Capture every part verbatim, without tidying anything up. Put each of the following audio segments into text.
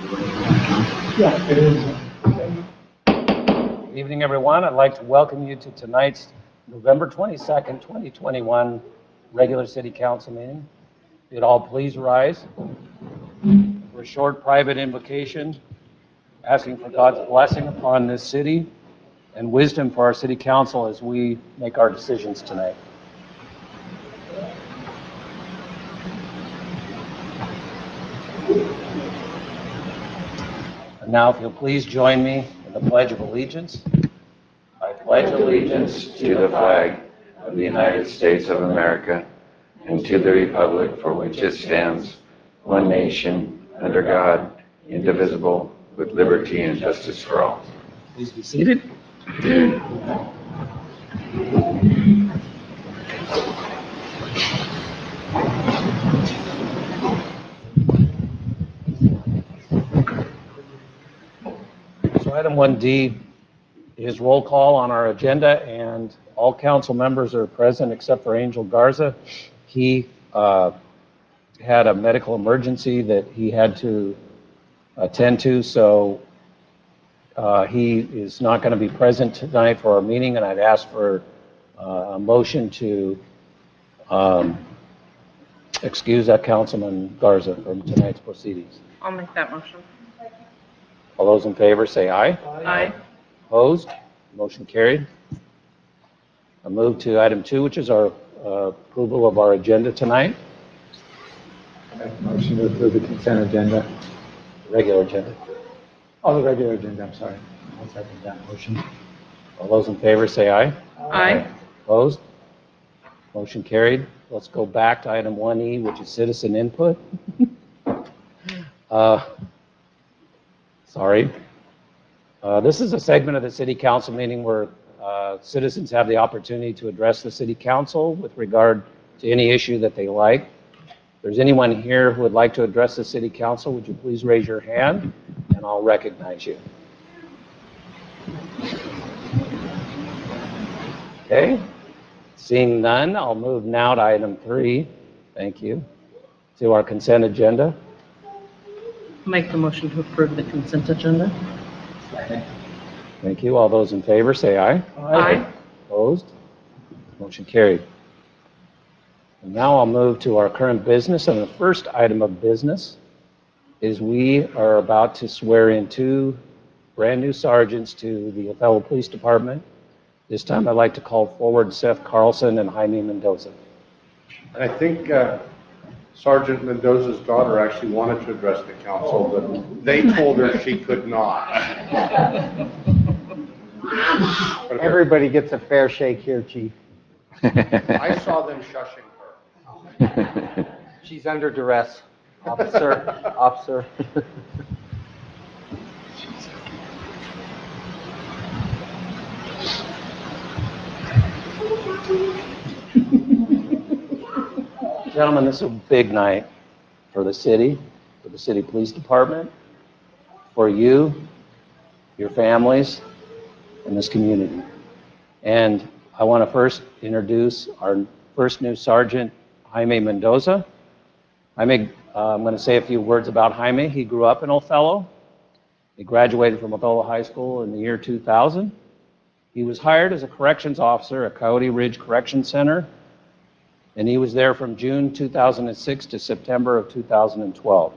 Yeah, it is. Good evening, everyone. I'd like to welcome you to tonight's November twenty-second, twenty twenty-one regular City Council meeting. If you'd all please rise for a short private invocation, asking for God's blessing upon this city and wisdom for our City Council as we make our decisions tonight. And now, if you'll please join me in the Pledge of Allegiance. I pledge allegiance to the flag of the United States of America and to the republic for which it stands, one nation, under God, indivisible, with liberty and justice for all. Please be seated. So item one D is roll call on our agenda, and all council members are present except for Angel Garza. He uh, had a medical emergency that he had to attend to, so uh, he is not going to be present tonight for our meeting, and I'd ask for uh, a motion to um, excuse that Councilman Garza from tonight's proceedings. I'll make that motion. All those in favor say aye. Aye. Opposed? Motion carried. I move to item two, which is our uh, approval of our agenda tonight, Make a motion to approve the consent agenda. regular agenda. Oh, the regular agenda, I'm sorry. I'll second that motion. All those in favor say aye. Aye. Opposed? Motion carried. Let's go back to item one E, which is citizen input. Uh, Sorry. Uh, This is a segment of the city council meeting where uh, citizens have the opportunity to address the city council with regard to any issue that they like. If there's anyone here who would like to address the city council, would you please raise your hand and I'll recognize you. Okay. Seeing none, I'll move now to item three. Thank you. To our consent agenda. Make the motion to approve the consent agenda. Thank you. All those in favor say aye. Aye. Opposed? Motion carried. And now I'll move to our current business, and the first item of business is we are about to swear in two brand-new sergeants to the Othello Police Department. This time I'd like to call forward Seth Carlson and Jaime Mendoza. I think uh, Sergeant Mendoza's daughter actually wanted to address the council, but they told her she could not. Everybody gets a fair shake here, Chief. I saw them shushing her. She's under duress. Officer, officer. Gentlemen, this is a big night for the city, for the city police department, for you, your families, and this community. And I want to first introduce our first new sergeant, Jaime Mendoza. Jaime, uh, I'm going to say a few words about Jaime. He grew up in Othello. He graduated from Othello High School in the year two thousand. He was hired as a corrections officer at Coyote Ridge Correction Center, and he was there from June two thousand six to September of two thousand twelve.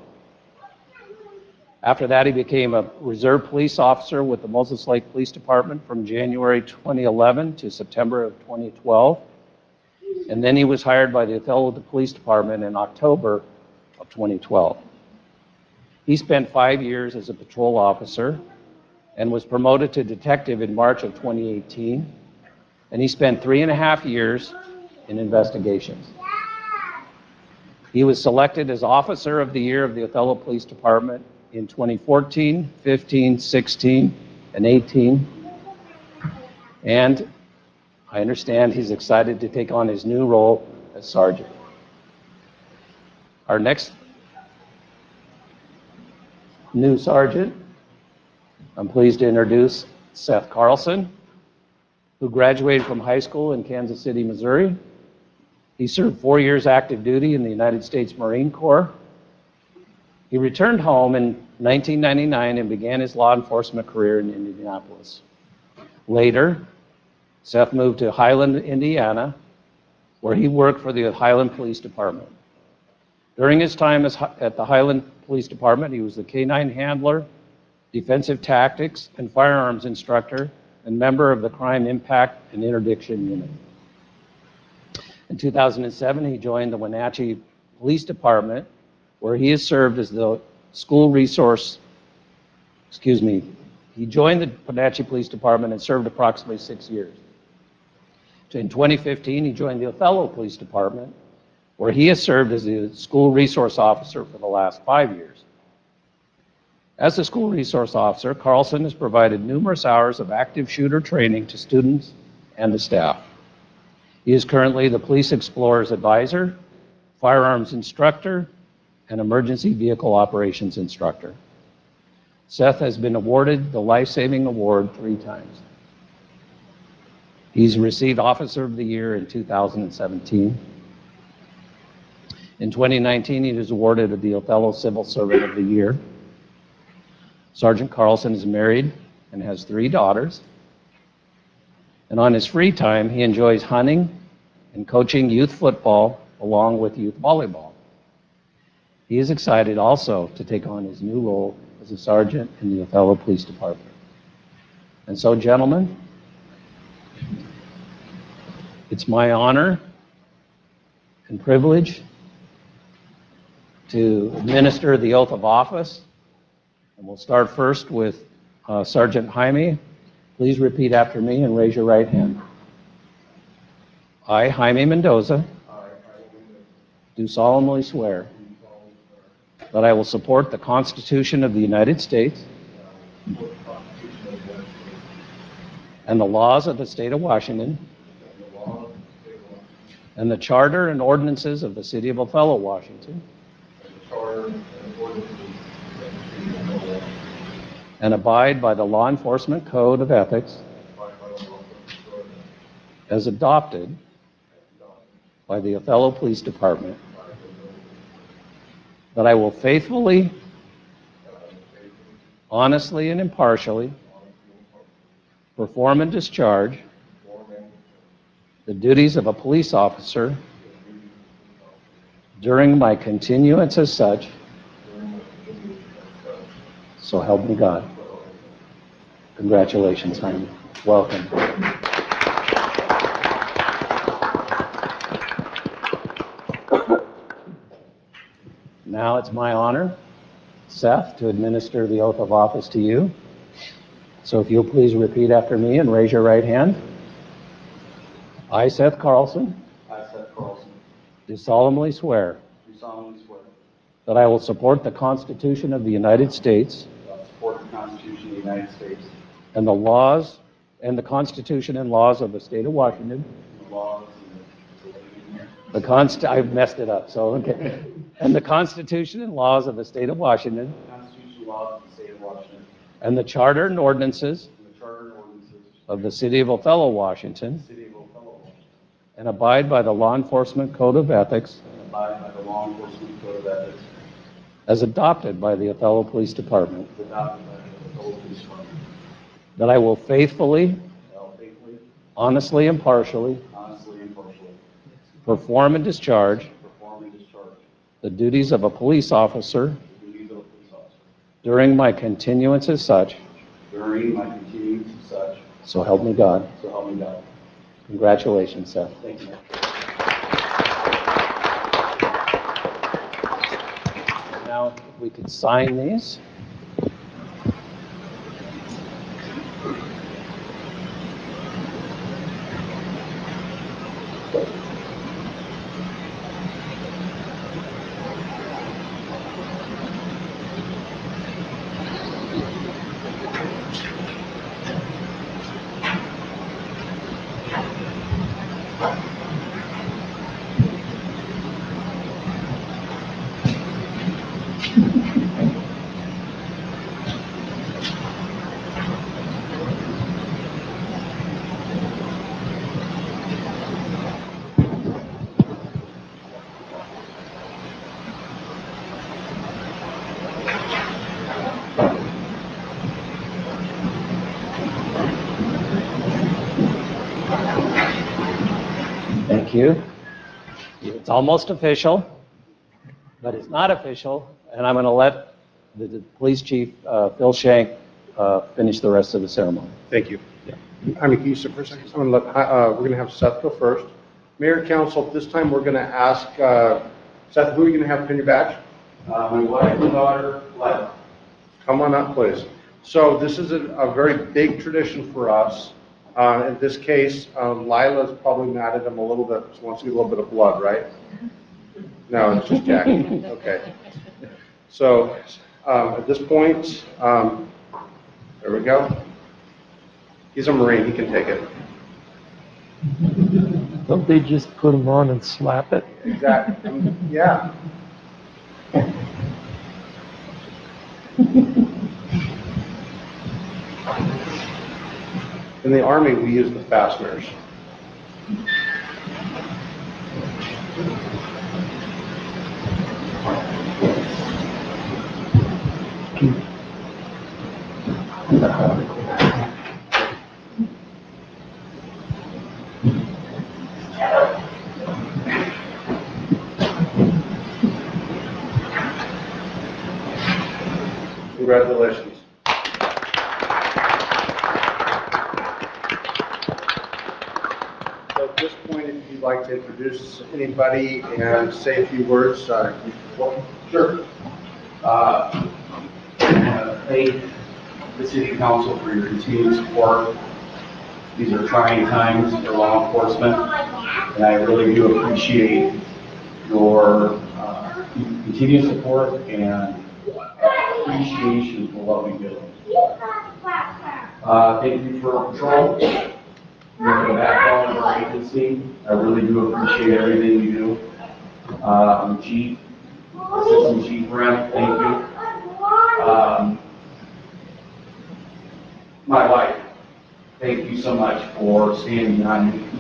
After that, he became a reserve police officer with the Moses Lake Police Department from January twenty eleven to September of twenty twelve. And then he was hired by the Othello Police Department in October of twenty twelve. He spent five years as a patrol officer and was promoted to detective in March of twenty eighteen. And he spent three and a half years in investigations. He was selected as Officer of the Year of the Othello Police Department in twenty fourteen, fifteen, sixteen, and eighteen. And I understand he's excited to take on his new role as Sergeant. Our next new Sergeant, I'm pleased to introduce Seth Carlson, who graduated from high school in Kansas City, Missouri. He served four years active duty in the United States Marine Corps. He returned home in nineteen ninety-nine and began his law enforcement career in Indianapolis. Later, Seth moved to Highland, Indiana, where he worked for the Highland Police Department. During his time as, at the Highland Police Department, he was the K nine handler, defensive tactics, and firearms instructor, and member of the Crime Impact and Interdiction Unit. In two thousand seven, he joined the Wenatchee Police Department, where he has served as the school resource, excuse me, he joined the Wenatchee Police Department and served approximately six years. In twenty fifteen, he joined the Othello Police Department, where he has served as the school resource officer for the last five years. As a school resource officer, Carlson has provided numerous hours of active shooter training to students and the staff. He is currently the Police Explorers Advisor, firearms instructor, and emergency vehicle operations instructor. Seth has been awarded the Life Saving Award three times. He's received Officer of the Year in two thousand seventeen. In twenty nineteen, he was awarded the Othello Civil Servant of the Year. Sergeant Carlson is married and has three daughters. And on his free time, he enjoys hunting and coaching youth football along with youth volleyball. He is excited also to take on his new role as a sergeant in the Othello Police Department. And so, gentlemen, it's my honor and privilege to administer the oath of office. And we'll start first with uh, Sergeant Jaime. Please repeat after me and raise your right hand. I, Jaime Mendoza, do solemnly swear that I will support the Constitution of the United States and the laws of the state of Washington and the charter and ordinances of the city of Othello, Washington, and abide by the law enforcement code of ethics as adopted by the Othello Police Department, that I will faithfully, honestly, and impartially perform and discharge the duties of a police officer during my continuance as such, so help me God. Congratulations, Jaime. Welcome. Now it's my honor, Seth, to administer the oath of office to you. So if you'll please repeat after me and raise your right hand. I, Seth Carlson, I, Seth Carlson, do solemnly swear do solemnly swear that I will support the Constitution of the United States that I will support the Constitution of the United States and the laws and the Constitution and laws of the state of Washington. and the laws and the, The const I messed it up, so okay. And the Constitution and laws of the state of Washington the Constitution and laws of the state of Washington and the charter and ordinances and the charter and ordinances of the city of Othello, of Washington, the city of Othello, Washington, and abide by the law enforcement code of ethics and abide by the law enforcement code of ethics as adopted by the Othello Police Department, as adopted by the Othello Police Department. that I will faithfully, That I will faithfully, honestly, and partially honestly, and impartially perform and discharge perform and discharge the duties of a police officer the duties of a police officer during my continuance as such, during my continuance as such, so help me God. so help me God. Congratulations, Seth. Thank you. Now, if we could sign these. Thank you. It's almost official, but it's not official, and I'm going to let the, the police chief, uh, Phil Shank, uh, finish the rest of the ceremony. Thank you. I mean, can you sit for a second? I'm gonna let, uh, we're gonna have Seth go first. Mayor, council, this time we're gonna ask, uh, Seth, who are you gonna have pin your badge? Uh, my wife and daughter, Lila. Come on up, please. So this is a, a very big tradition for us. Uh, in this case, um, Lila's probably mad at him a little bit, she wants to get a little bit of blood, right? No, it's just Jackie. Okay. So, um, at this point, um, there we go. He's a Marine, he can take it. Don't they just put them on and slap it? Exactly, Um, yeah. In the Army, we use the fasteners. Congratulations. So at this point, if you'd like to introduce anybody and say a few words, uh, you- well, sure. Uh, I want to thank the city council for your continued support. These are trying times for law enforcement, and I really do appreciate your uh, continued support and appreciation for what we do. Uh, thank you for patrol. You're the backbone of our agency. I really do appreciate everything you do. Um, Chief, Assistant Chief Brent, thank you. Um, my wife, thank you so much for standing behind me.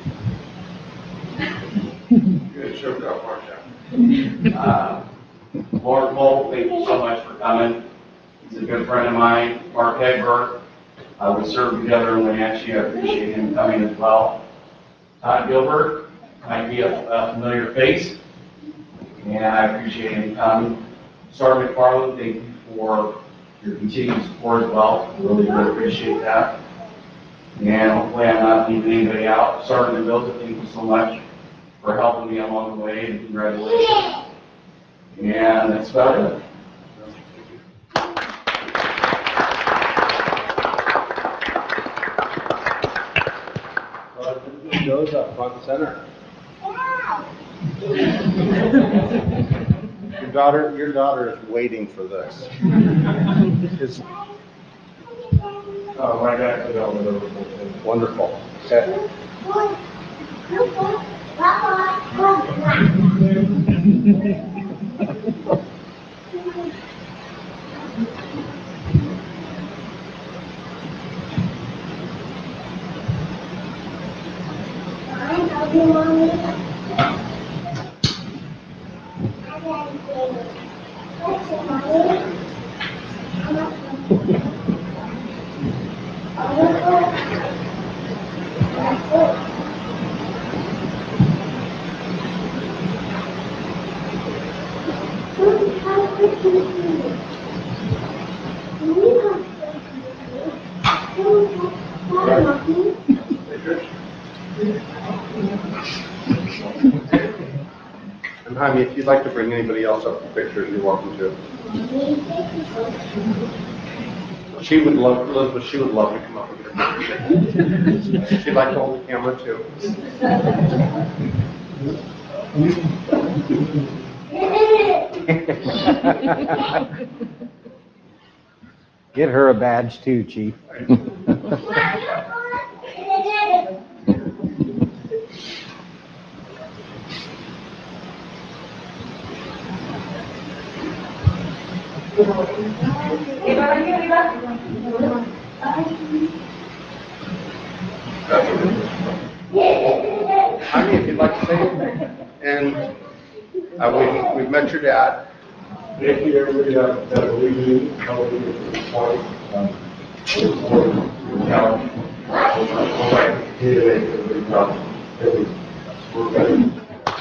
Good, sure, go for it, Uh, Lord Cole, thank you so much for coming. He's a good friend of mine. Mark Hedberg, uh, we served together in Wenatchee. I appreciate him coming as well. Todd Gilbert might be a, a familiar face, and I appreciate him coming. Sergeant McFarland, thank you for your continued support as well. Really, really appreciate that. And hopefully I'm not leaving anybody out. Sergeant Mendoza, thank you so much for helping me along the way, and congratulations. And that's about it. Goes up front and center. Your daughter, your daughter is waiting for this. Is Oh, my God. wonderful. Okay. And Jaime, if you'd like to bring anybody else up for pictures, you're welcome to. She would love, Elizabeth, she would love to come up with her picture. She'd like to hold the camera too. Get her a badge too, Chief. I mean, if you'd like to say anything. And uh, we, we've met your dad. Thank you, everybody, that, that believe in me, how we do it this point. Um, now, we'll try to make everybody proud. Thank you. We're ready.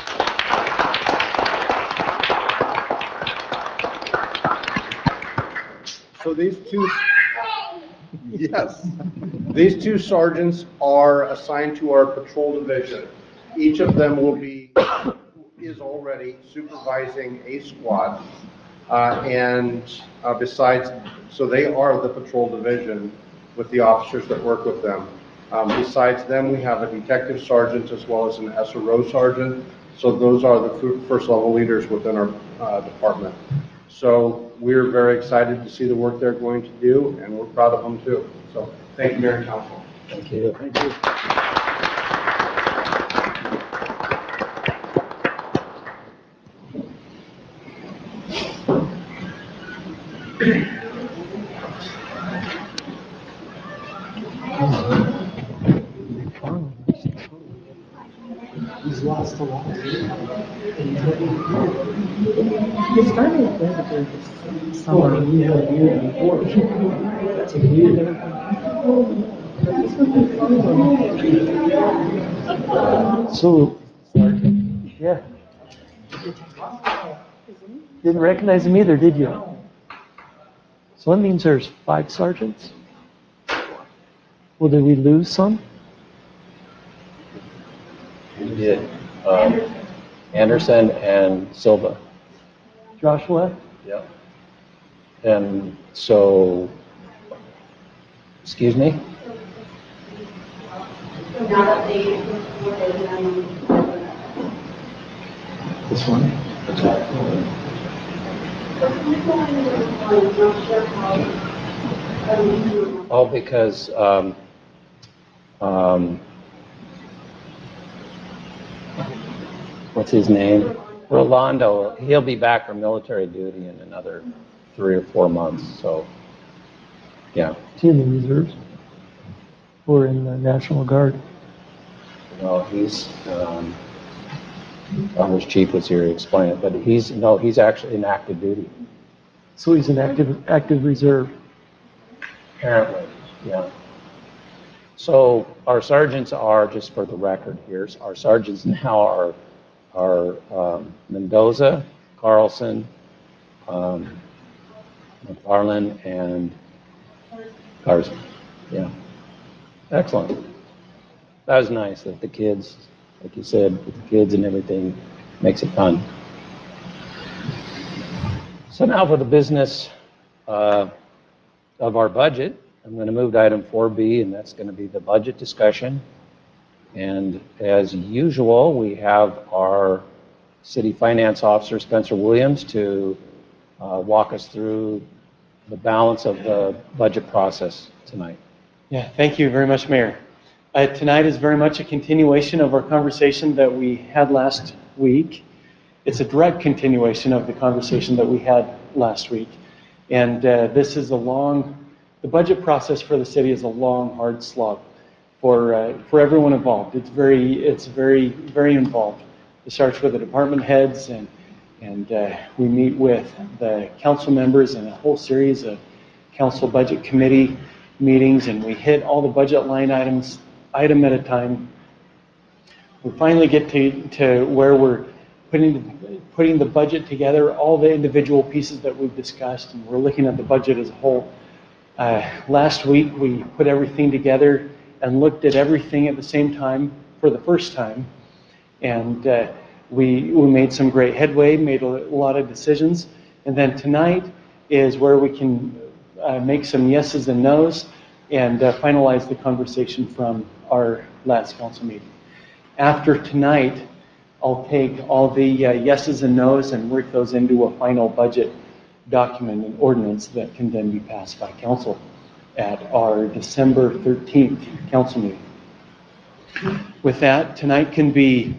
So these two, yes, these two sergeants are assigned to our patrol division. Each of them will be, is already supervising a squad. Uh, and uh, besides, so they are the patrol division with the officers that work with them. Um, besides them, we have a detective sergeant as well as an S R O sergeant. So those are the fir- first level leaders within our uh, department. So we're very excited to see the work they're going to do, and we're proud of them too. So thank you, Mayor and Council. Thank you. Thank you. He's lost a lot. He started with Reservoir this summer. That's a year. So, yeah. Didn't recognize him either, did you? So that means there's five sergeants? Well, did we lose some? We did. Um, Anderson and Silva. Joshua? Yep. And so, excuse me? This one? That's right. Oh, because, um, um, what's his name? Rolando, he'll be back from military duty in another three or four months, so, yeah. Is he in the reserves? Or in the National Guard? No, he's, um, I wish Chief was here to explain it, but he's, no, he's actually in active duty, So he's an active, active reserve. apparently, yeah. So our sergeants are, just for the record here, our sergeants now are, are um, Mendoza, Carlson, um, McFarland, and Carson. Yeah. Excellent. That was nice that the kids, like you said, with the kids and everything, makes it fun. So now for the business uh, of our budget, I'm going to move to item four B, and that's going to be the budget discussion. And as usual, we have our City Finance Officer, Spencer Williams, to uh, walk us through the balance of the budget process tonight. Yeah, thank you very much, Mayor. Uh, tonight is very much a continuation of our conversation that we had last week. It's a direct continuation of the conversation that we had last week. And uh, this is a long, the budget process for the city is a long, hard slog for uh, for everyone involved. It's very, it's very, very involved. It starts with the department heads, and and uh, we meet with the council members in a whole series of council budget committee meetings, and we hit all the budget line items, item at a time. We finally get to, to where we're putting, putting the budget together, all the individual pieces that we've discussed, and we're looking at the budget as a whole. Uh, last week, we put everything together and looked at everything at the same time for the first time. And uh, we, we made some great headway, made a lot of decisions. And then tonight is where we can uh, make some yeses and nos and uh, finalize the conversation from our last council meeting. After tonight, I'll take all the uh, yeses and nos and work those into a final budget document and ordinance that can then be passed by council at our December thirteenth council meeting. With that, tonight can be,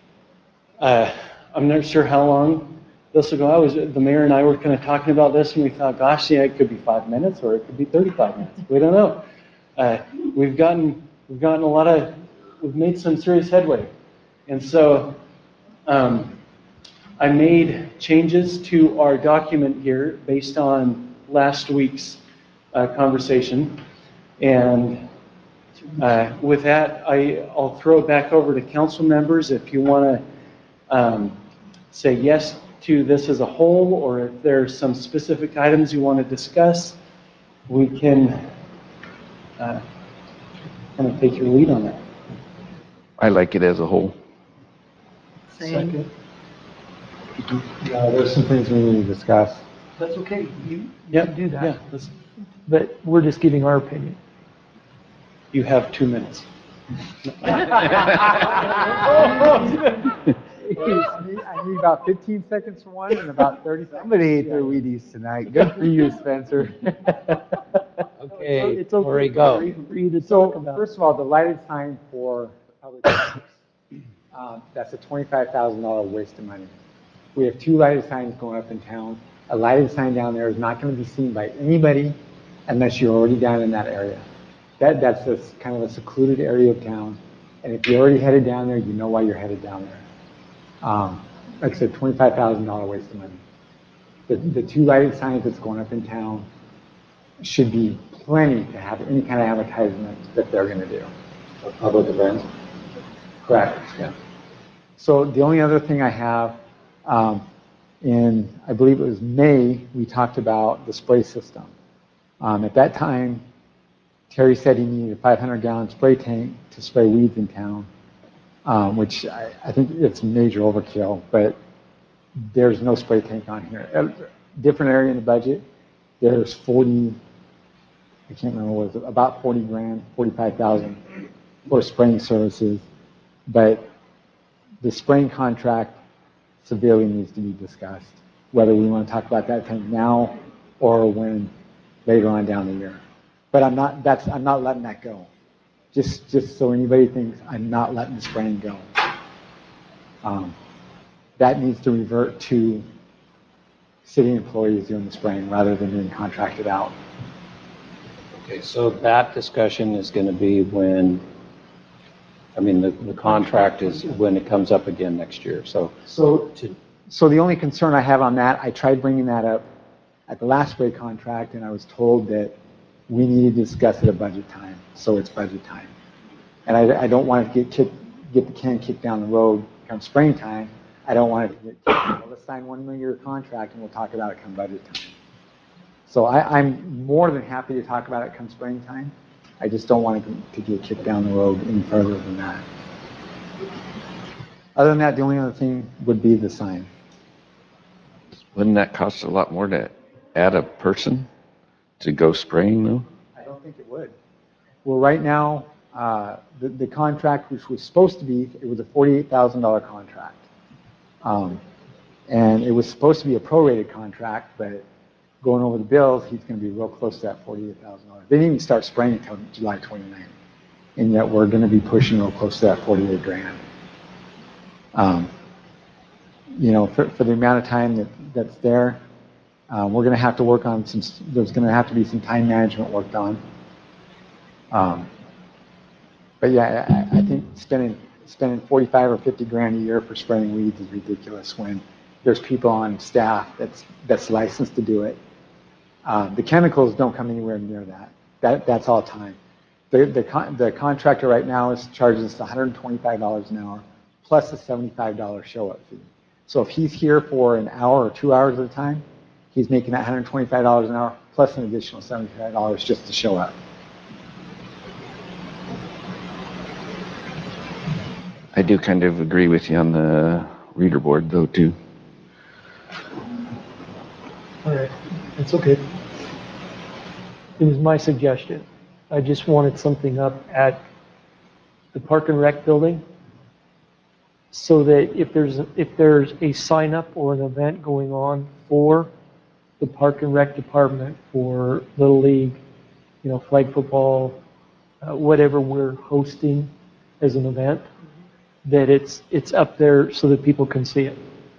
uh, I'm not sure how long this will go. I was, the mayor and I were kind of talking about this, and we thought, gosh, yeah, it could be five minutes or it could be thirty-five minutes. We don't know. Uh, we've gotten, we've gotten a lot of, we've made some serious headway. And so um, I made changes to our document here based on last week's uh, conversation. And Uh, With that, I, I'll throw it back over to council members if you want to um, say yes to this as a whole, or if there's some specific items you want to discuss, we can uh, kind of take your lead on that. I like it as a whole. Same. No, there's some things we need to discuss. That's okay. You, you Yep, can do that. yeah, let's- But we're just giving our opinion. You have two minutes. I need about fifteen seconds for one and about thirty. Somebody ate their Wheaties tonight. Good for you, Spencer. Okay, It's okay Lori, go. for you to So, talk about. first of all, the lighted sign for public works, uh, that's a twenty-five thousand dollar waste of money. We have two lighted signs going up in town. A lighted sign down there is not going to be seen by anybody unless you're already down in that area. That, that's a s- kind of a secluded area of town. And if you're already headed down there, you know why you're headed down there. Um, like I said, twenty-five thousand dollar waste of money. The, the two lighted signs that's going up in town should be plenty to have any kind of advertisement that they're going to do. A public event? Correct, yeah. So the only other thing I have, um, in, I believe it was May, we talked about the spray system. Um, at that time, Terry said he needed a five hundred gallon spray tank to spray weeds in town, um, which I, I think it's major overkill, but there's no spray tank on here. Uh, Different area in the budget, there's forty, I can't remember what it was, about forty grand, forty-five thousand for spraying services. But the spraying contract severely needs to be discussed, whether we want to talk about that tank now or when later on down the year. But I'm not, that's, I'm not letting that go. Just, just so anybody thinks, I'm not letting the spraying go. Um, that needs to revert to city employees doing the spraying rather than being contracted out. Okay, so that discussion is going to be when, I mean, the, the contract is when it comes up again next year, so. So, to- so the only concern I have on that, I tried bringing that up at the last spray contract, and I was told that we needed to discuss it at budget time, so it's budget time. And I, I don't want to get kicked, get the can kicked down the road come spring time. I don't want it to get kicked, well, let's sign one year contract and we'll talk about it come budget time. So I, I'm more than happy to talk about it come springtime. I just don't want it to get kicked down the road any further than that. Other than that, the only other thing would be the sign. Wouldn't that cost a lot more to add a person to go spraying though? I don't think it would. Well, right now, uh, the, the contract, which was supposed to be, it was a forty-eight thousand dollar contract. Um, and it was supposed to be a prorated contract, but going over the bills, he's going to be real close to that forty-eight thousand dollars. They didn't even start spraying until July twenty-ninth. And yet we're going to be pushing real close to that forty-eight grand. Um, you know, for, for the amount of time that, that's there, um, we're going to have to work on some, there's going to have to be some time management worked on. Um, but yeah, I, I think spending, spending forty-five or fifty grand a year for spraying weeds is ridiculous when there's people on staff that's, that's licensed to do it. Uh, the chemicals don't come anywhere near that. That, that's all time. The, the, con, the contractor right now is charging us one hundred twenty-five dollars an hour plus a seventy-five dollar show-up fee. So if he's here for an hour or two hours at a time, he's making that one hundred twenty-five dollars an hour plus an additional seventy-five dollars just to show up. I do kind of agree with you on the reader board though too. All right, that's okay. It was my suggestion. I just wanted something up at the Park and Rec building so that if there's, if there's a sign up or an event going on for the Park and Rec department for Little League, you know, flag football, uh, whatever we're hosting as an event, that it's, it's up there so that people can see it.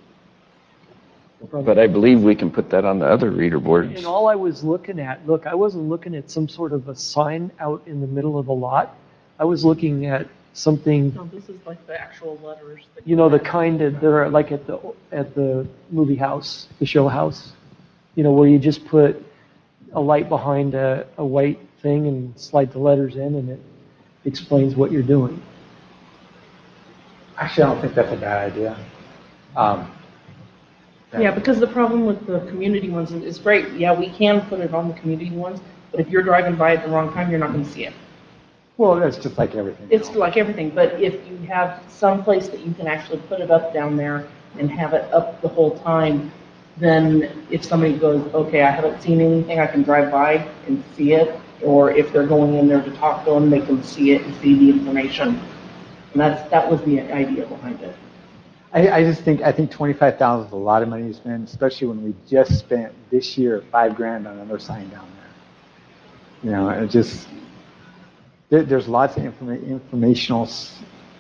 But I believe we can put that on the other reader boards. And all I was looking at, look, I wasn't looking at some sort of a sign out in the middle of a lot. I was looking at something, No, this is like the actual letters. that you know, the go back. kind that they're like at the, at the movie house, the show house, you know, where you just put a light behind a, a white thing and slide the letters in and it, explains what you're doing. Actually, I don't think that's a bad idea. Um, Yeah, because the problem with the community ones is, it's great, yeah, we can put it on the community ones, but if you're driving by at the wrong time, you're not gonna see it. Well, that's just like everything. It's else. like everything, but if you have some place that you can actually put it up down there and have it up the whole time, then if somebody goes, okay, I haven't seen anything, I can drive by and see it, or if they're going in there to talk to them, they can see it and see the information. And that's, that was the idea behind it. I, I just think, I think twenty-five thousand is a lot of money to spend, especially when we just spent this year five grand on another sign down there. You know, it just, there, there's lots of informa- informational, s-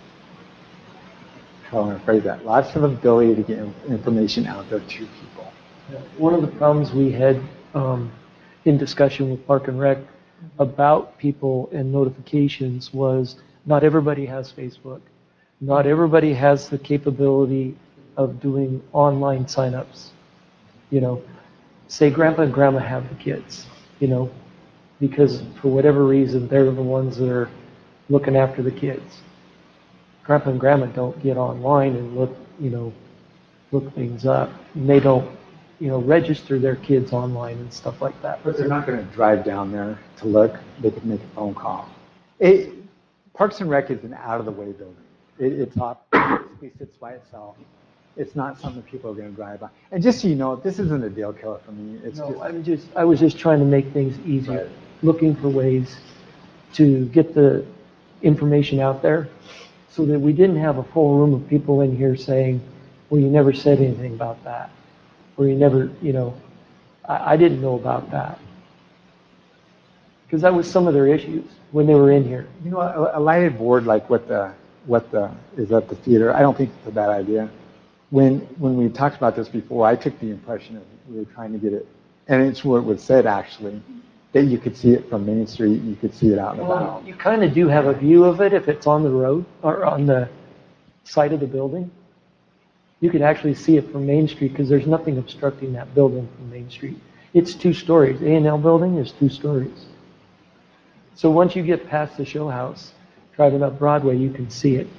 how do I want to phrase that, lots of ability to get in- information out there to people. One of the problems we had um, in discussion with Park and Rec about people and notifications was not everybody has Facebook. Not everybody has the capability of doing online signups. You know, say grandpa and grandma have the kids, you know, because for whatever reason, they're the ones that are looking after the kids. Grandpa and grandma don't get online and look, you know, look things up. And they don't, you know, register their kids online and stuff like that. But they're not going to drive down there to look, they could make a phone call. It, Parks and Rec is an out-of-the-way building. It, it's up, it basically sits by itself. It's not something people are going to drive by. And just so you know, this isn't a deal killer for me. It's No, just, I'm just, I was just trying to make things easier, Right. looking for ways to get the information out there so that we didn't have a full room of people in here saying, well, you never said anything about that. Or you never, you know, I, I didn't know about that. Because that was some of their issues when they were in here. you know, a, a lighted board like what the, what the, is at the theater, I don't think it's a bad idea. When, when we talked about this before, I took the impression that we were trying to get it, and it's what was said actually, that you could see it from Main Street, you could see it out and Well, about. you kind of do have a view of it if it's on the road or on the side of the building. You can actually see it from Main Street because there's nothing obstructing that building from Main Street. It's two stories. A and L building is two stories. So once you get past the show house, driving up Broadway, you can see it.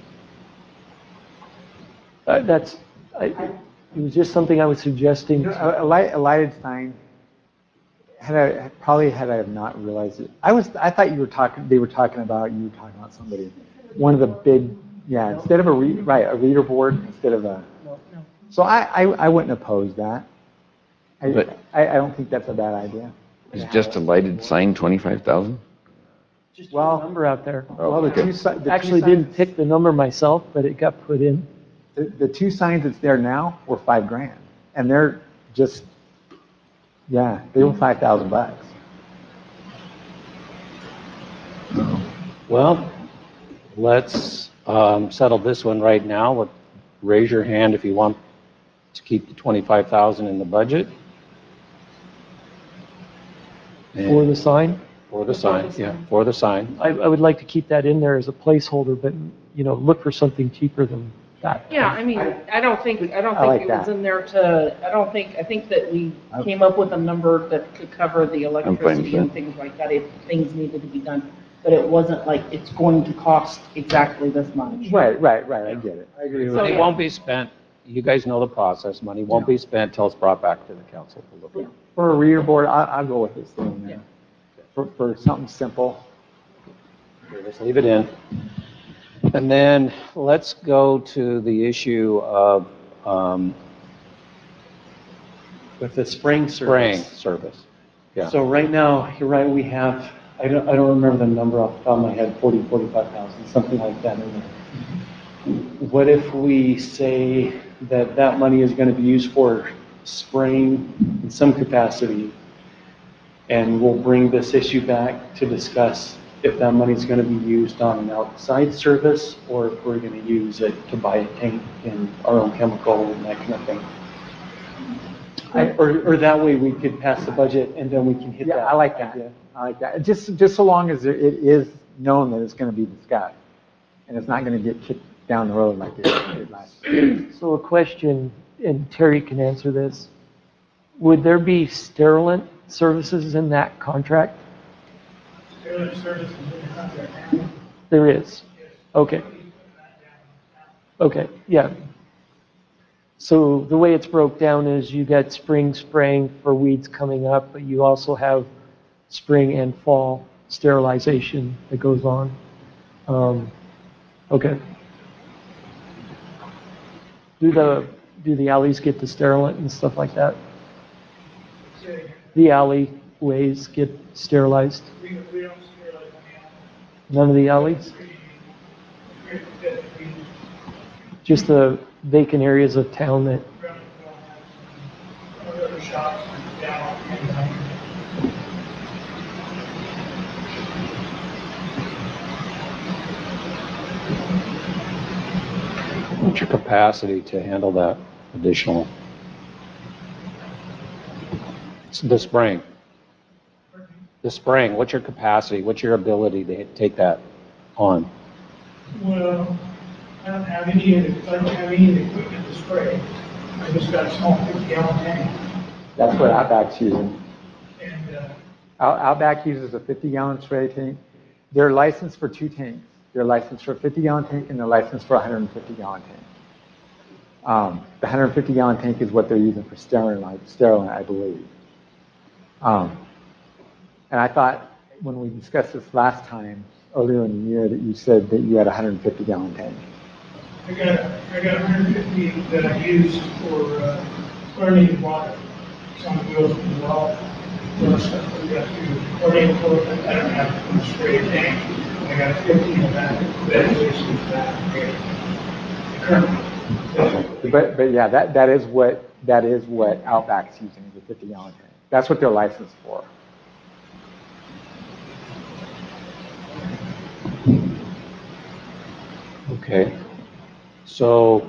Uh, that's, I, it was just something I was suggesting. You know, a, a, light, a lighted sign, had I, probably had I have not realized it. I was, I thought you were talking, they were talking about, you were talking about somebody, one of the big, yeah, instead of a, re, right, a reader board instead of a, No, no. so I, I, I wouldn't oppose that. I, But- I, I don't think that's a bad idea. Is just a lighted sign twenty-five thousand? Just Well- a number out there. Well, the two, si- the two Actually didn't signs- pick the number myself, but it got put in. The, the two signs that's there now were five grand, and they're just, yeah, they were five thousand bucks. Well, let's um, settle this one right now. Let- Raise your hand if you want to keep the twenty-five thousand in the budget. For the sign. For the sign, yeah, for the sign. I, I would like to keep that in there as a placeholder, but, you know, look for something cheaper than that. Yeah, I mean, I don't think, I don't I like think it was that. in there to, I don't think, I think that we I- came up with a number that could cover the fine with electricity and that. things like that if things needed to be done. But it wasn't like it's going to cost exactly this much. Right, right, right, I get it. I agree with So, Money yeah. won't be spent, you guys know the process, money won't be spent till it's brought back to the council to look at. For a reader board, I, I'll go with this thing Yeah. there. For, for something simple. Okay, Let's leave it in. And then let's go to the issue of um, With the spring spraying service. service. Yeah. So right now, you're right, we have, I don't, I don't remember the number off the top of my head, forty, forty-five thousand, something like that in there. What if we say that that money is gonna be used for spraying in some capacity? And we'll bring this issue back to discuss if that money is gonna be used on an outside service or if we're gonna use it to buy a tank and our own chemical and that kind of thing. I- Or, or that way we could pass the budget and then we can hit that. Yeah, I like that. idea. I like that. Just, just so long as there- it is known that it's gonna be discussed. And it's not gonna get kicked down the road like it did last year. So a question, and Terry can answer this. Would there be sterilant services in that contract? There is? Okay. Okay, yeah. So the way it's broke down is you got spring spraying for weeds coming up, but you also have spring and fall sterilization that goes on. Um, okay. Do the, do the alleys get the sterilant and stuff like that? The alleyways get sterilized? We, we don't sterilize any None of the alleys? animals. Just the vacant areas of town that, Other shops down and What's your capacity to handle that additional? It's the spring. The spring, what's your capacity? What's your ability to take that on? well, I don't have any, of the- I don't have any of the equipment to spray. I just got a small fifty gallon tank That's what Outback's using. and, uh, Out- Outback uses a fifty gallon spray tank. They're licensed for two tanks. They're licensed for a fifty gallon tank and they're licensed for a one hundred fifty gallon tank. Um, the one hundred fifty gallon tank is what they're using for sterilant, sterilant, I believe. Um, and I thought when we discussed this last time, earlier in the year, that you said that you had a one hundred fifty gallon tank. I got, I got one hundred fifty that I use for, uh, chlorinated water. Some goes in the well. Plus, we got to chlorinated water, I don't have to spray a tank. I got fifteen of that, that is that. Currently. But, but yeah, that, that is what, that is what Outback's using, the fifty gallon tank. That's what they're licensed for. Okay. So,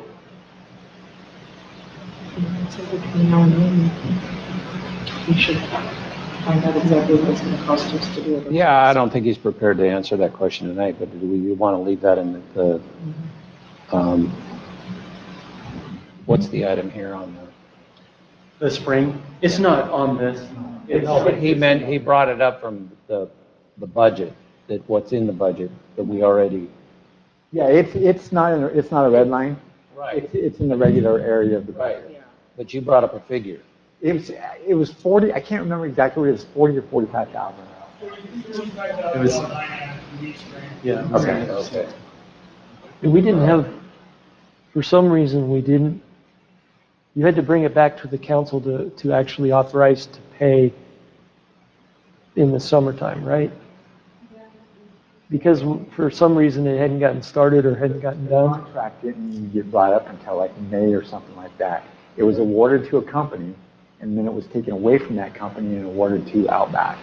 So between now and then, we should find out exactly what it's gonna cost us to do it. yeah, I don't think he's prepared to answer that question tonight, but do we want to leave that in the, um, what's the item here on the? The spring, it's not on this. It's- No, but he meant, he brought it up from the, the budget, that what's in the budget, that we already. Yeah, it's, it's not, in a- it's not a red line. It's, it's in the regular area of the budget. Yeah. But you brought up a figure. It was, it was forty, I can't remember exactly what it was, forty or forty-five thousand. Forty-five It was- thousand nine hundred weed spray. Yeah. Okay. Okay. we didn't have, for some reason, we didn't, you had to bring it back to the council to, to actually authorize to pay in the summertime, right? Because for some reason it hadn't gotten started or hadn't gotten The done. contract didn't even get brought up until like May or something like that. It was awarded to a company, and then it was taken away from that company and awarded to Outback.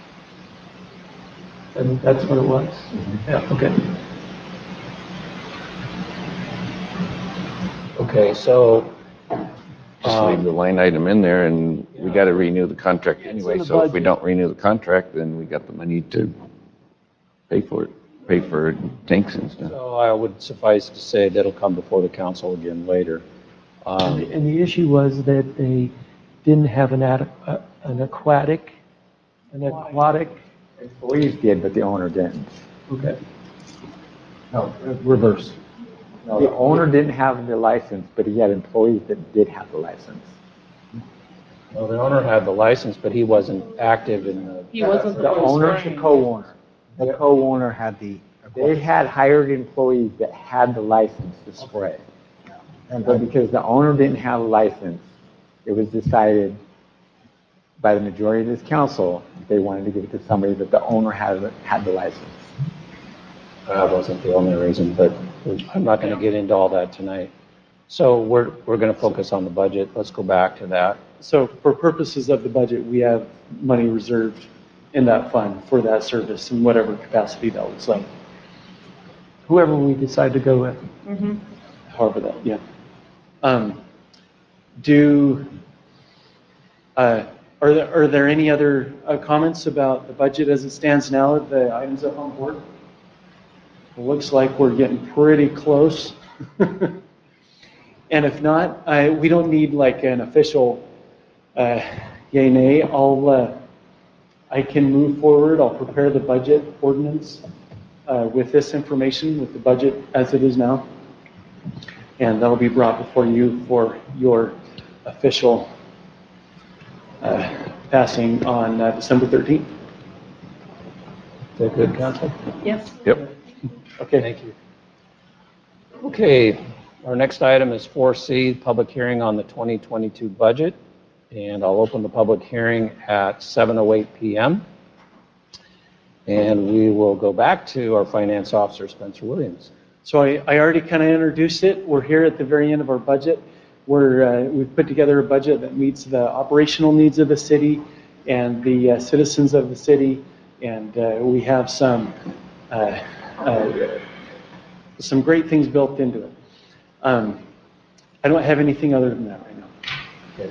And that's what it was? Yeah, okay. Okay, so, Just leave the line item in there and we got to renew the contract in anyway. the So if we budget. don't renew the contract, then we got the money to pay for it, pay for tanks and stuff. so I would suffice to say that'll come before the council again later. And Um, the- and the issue was that they didn't have an ad, uh, an aquatic, an aquatic, Employees did, but the owner didn't. okay. No, reverse. No, the owner didn't have the license, but he had employees that did have the license. Well, the owner had the license, but he wasn't active in the, He wasn't the The one owner, the spraying. co-owner. The co-owner had the. They had hired employees that had the license to spray. And But because the owner didn't have a license, it was decided by the majority of this council, they wanted to give it to somebody that the owner had, had the license. that wasn't the only reason, but I'm not going to get into all that tonight. So we're, we're going to focus on the budget. Let's go back to that. So for purposes of the budget, we have money reserved in that fund for that service in whatever capacity that looks like, Whoever we decide to go with. Mhm. however that, yeah. Um, Do, uh, are there, are there any other uh, comments about the budget as it stands now, the items up on board? It looks like we're getting pretty close. And if not, I, we don't need like an official uh, yay, nay. I'll, uh, I can move forward. I'll prepare the budget ordinance uh, with this information, with the budget as it is now. And that'll be brought before you for your official uh, passing on uh, December thirteenth. Is that good, Council? Yes. Yep. Okay. Thank you. Okay, our next item is four C, public hearing on the twenty twenty-two budget. And I'll open the public hearing at seven oh eight p.m. And we will go back to our finance officer, Spencer Williams. So I, I already kind of introduced it. We're here at the very end of our budget. We're, uh, we've put together a budget that meets the operational needs of the city and the uh, citizens of the city. And uh, we have some, uh, uh, some great things built into it. Um, I don't have anything other than that right now. Okay.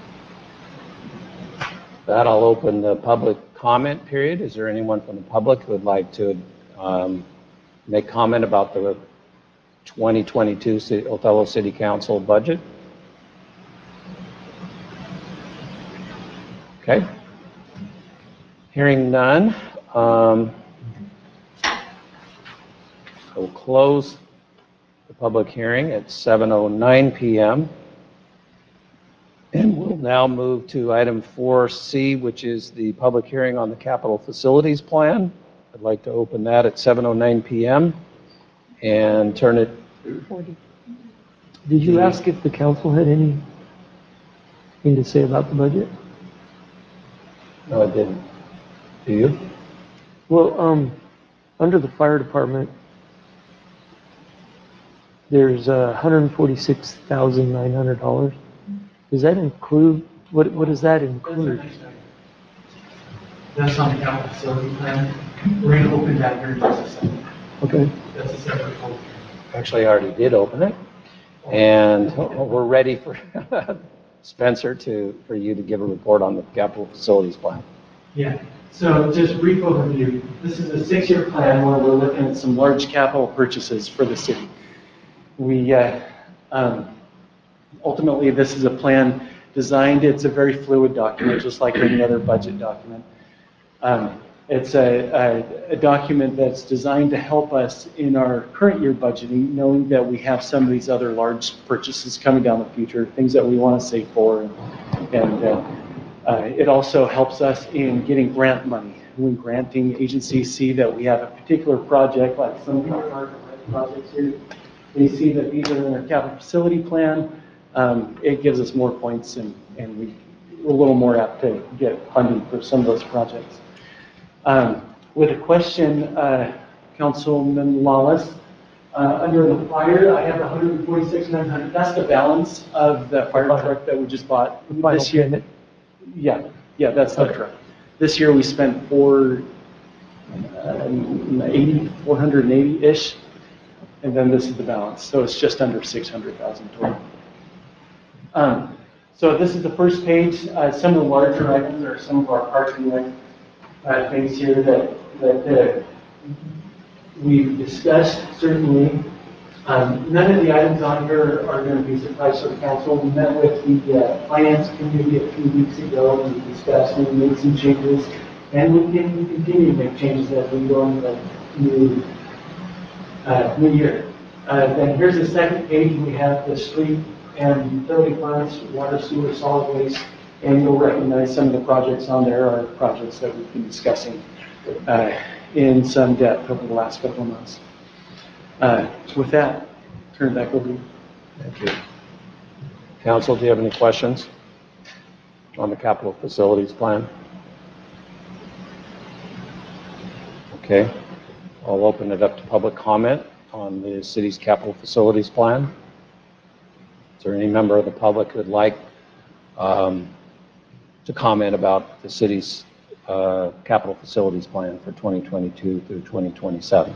That I'll open the public comment period. Is there anyone from the public who would like to um, make comment about the twenty twenty-two City, Othello City Council budget? Okay. Hearing none, um, I will close the public hearing at seven oh nine p.m. And we'll now move to item four C, which is the public hearing on the capital facilities plan. I'd like to open that at seven oh nine p.m. and turn it. Did you ask if the council had anything to say about the budget? No, I didn't. Do you? Well, um, under the fire department, there's uh, one hundred forty-six thousand nine hundred dollars. Does that include, what, what does that include? That's on the capital facility plan. We're going to open that here in just a second. Okay. That's a separate vote. Actually, I already did open it. And we're ready for Spencer to, for you to give a report on the capital facilities plan. Yeah. So just brief overview. This is a six-year plan where we're looking at some large capital purchases for the city. We, uh, um, ultimately, this is a plan designed, it's a very fluid document, just like any other budget document. Um, it's a, a, a document that's designed to help us in our current year budgeting, knowing that we have some of these other large purchases coming down the future, things that we want to save for. And, and uh, uh, it also helps us in getting grant money. When granting agencies see that we have a particular project, like some of our projects here, they see that these are in their capital facility plan. Um, it gives us more points, and, and we, we're a little more apt to get funding for some of those projects. Um, with a question, uh, Councilman Lawless, uh, under the fire, I have one hundred forty-six thousand nine hundred. That's the balance of the fire truck that we just bought this year. payment. Yeah, yeah, that's the truck. This year we spent four, uh, eighty, four hundred eighty-ish, and then this is the balance. So it's just under six hundred thousand total. Um, so this is the first page. Uh, some of the larger items are some of our parking lot uh, things here that, that uh, we've discussed, certainly. Um, none of the items on here are going to be a surprise to the council. We met with the uh, finance committee a few weeks ago, and we discussed and we made some changes, and we can continue to make changes as we go into the new, uh, new year. Uh, then here's the second page. We have the street and utility funds, water, sewer, solid waste, and you'll recognize some of the projects on there are projects that we've been discussing uh, in some depth over the last couple of months. Uh, so with that, turn it back over to you. Thank you. Council, do you have any questions on the capital facilities plan? Okay, I'll open it up to public comment on the city's capital facilities plan. Is there any member of the public who would like um, to comment about the city's uh, capital facilities plan for twenty twenty-two through twenty twenty-seven?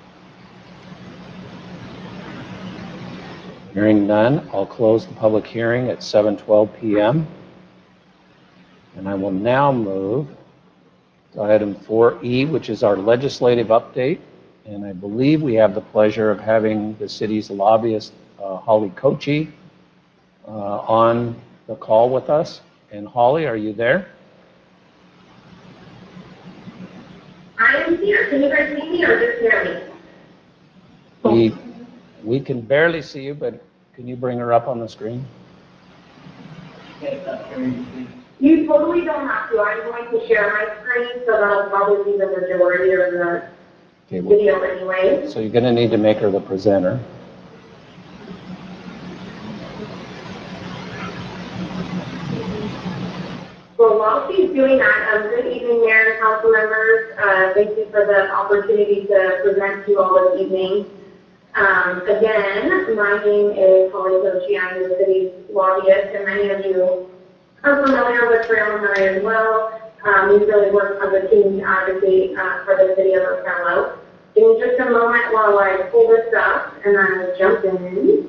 Hearing none, I'll close the public hearing at seven twelve p.m. And I will now move to item four E, which is our legislative update. And I believe we have the pleasure of having the city's lobbyist, uh, Holly Kochi, uh, on the call with us. And Holly, are you there? I am here. Can you guys see me or just hear me? We, we can barely see you, but can you bring her up on the screen? You totally don't have to. I'm going to share my screen, so that'll probably be the majority of the Okay, well, video anyway. so you're going to need to make her the presenter. Well, while she's doing that, um, good evening, Mayor and council members. Uh, thank you for the opportunity to present to you all this evening. Um, again, my name is Holly Dochi. I'm the city's lobbyist, and many of you are familiar with Trail Murray as well. Um, we really work as a team to advocate uh, for the city of Othello. Give me just a moment while I pull this up, and then I'll jump in.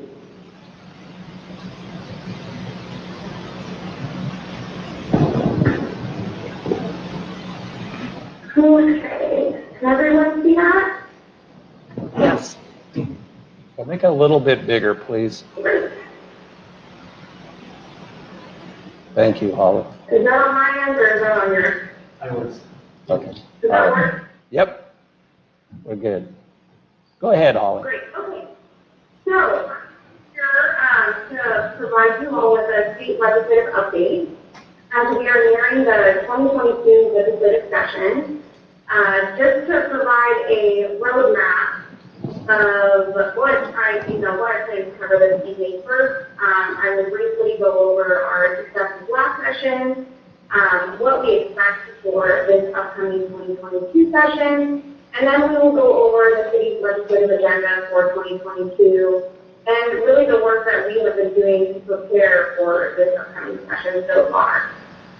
Okay, can everyone see that? Yes. Well, make it a little bit bigger, please. Great. Thank you, Holly. Is that on my end or is that on yours? I was. Okay. Does that work? Yep. We're good. Go ahead, Holly. Great, okay. So, here um, to provide you all with a state legislative update. As we are nearing the twenty twenty-two legislative session, uh, just to provide a roadmap of what I, you know, what I plan to cover this evening. First, um, I will briefly go over our successes last session, um, what we expect for this upcoming twenty twenty-two session, and then we will go over the city's legislative agenda for twenty twenty-two, and really the work that we have been doing to prepare for this upcoming session so far.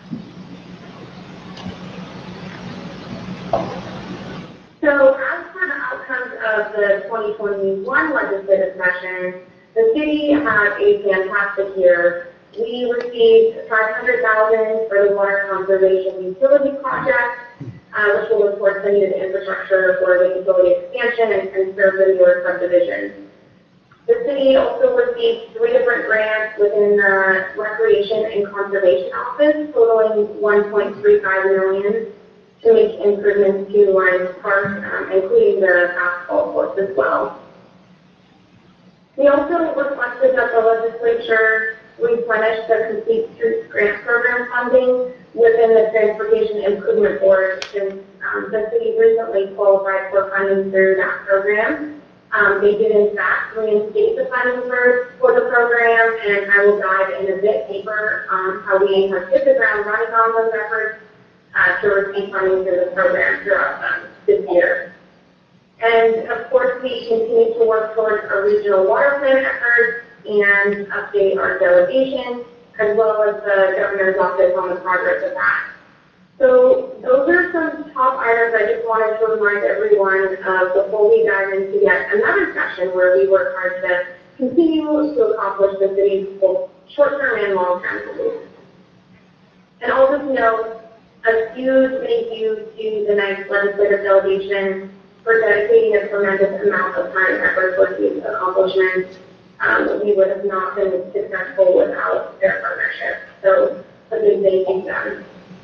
So as for the outcomes of the twenty twenty-one legislative session, the city had a fantastic year. We received five hundred thousand dollars for the water conservation utility project, uh, which will of course the needed infrastructure for the utility expansion and, and serve the newer subdivisions. The city also received three different grants within the Recreation and Conservation Office, totaling one point three five million dollars to make improvements to Lions Park, um, including the basketball courts as well. We also requested that the legislature replenish the Complete Streets Grant Program funding within the Transportation Improvement Board, since um, the city recently qualified for funding through that program. Um, they did in fact reinstate the funding for, for the program, and I will dive in a bit deeper on how we have hit the ground running on those efforts uh, to receive funding through the program throughout um, this year. And of course, we continue to work towards our regional water plan efforts and update our delegation, as well as the governor's office on the progress of that. So those are some top items I just wanted to remind everyone of before we dive into yet another session where we work hard to continue to accomplish the city's both short-term and long-term goals. And I'll just note a huge thank you to the ninth legislative delegation for dedicating a tremendous amount of time and effort towards these accomplishments. Um, we would have not been successful without their partnership. So a big thank you to them.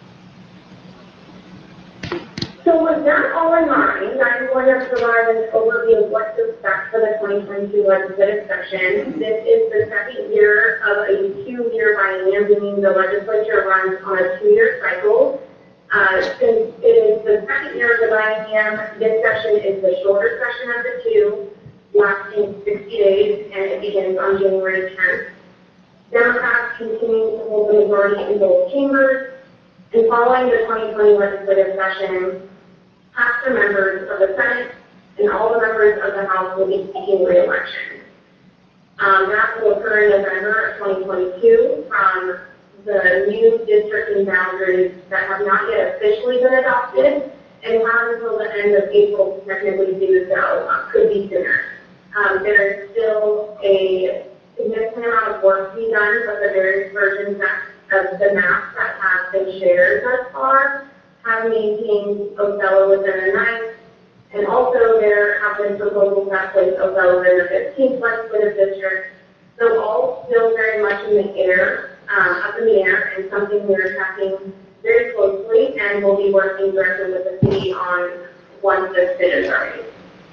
So with that all in mind, I'm going to provide an overview of what to expect for the twenty twenty-two legislative session. This is the second year of a two-year biennium, meaning the legislature runs on a two-year cycle. Uh, since it is the second year of the biennium, this session is the shorter session of the two, lasting sixty days, and it begins on January tenth. Democrats continue to hold the majority in both chambers, and following the twenty twenty legislative session, half the members of the Senate and all the members of the House will be seeking re-election. Um, that will occur in November of twenty twenty-two from the new districting boundaries that have not yet officially been adopted and have until the end of April to technically do so, uh, could be sooner. Um, there is still a significant amount of work to be done, but the various versions that, of the maps that have been shared thus far have maintained Othello within the ninth, and also there have been proposals that place Othello in the fifteenth legislative district. So all still very much in the air, um, up in the air, and something we're tracking very closely, and we'll be working directly with the city on once this bid is ready.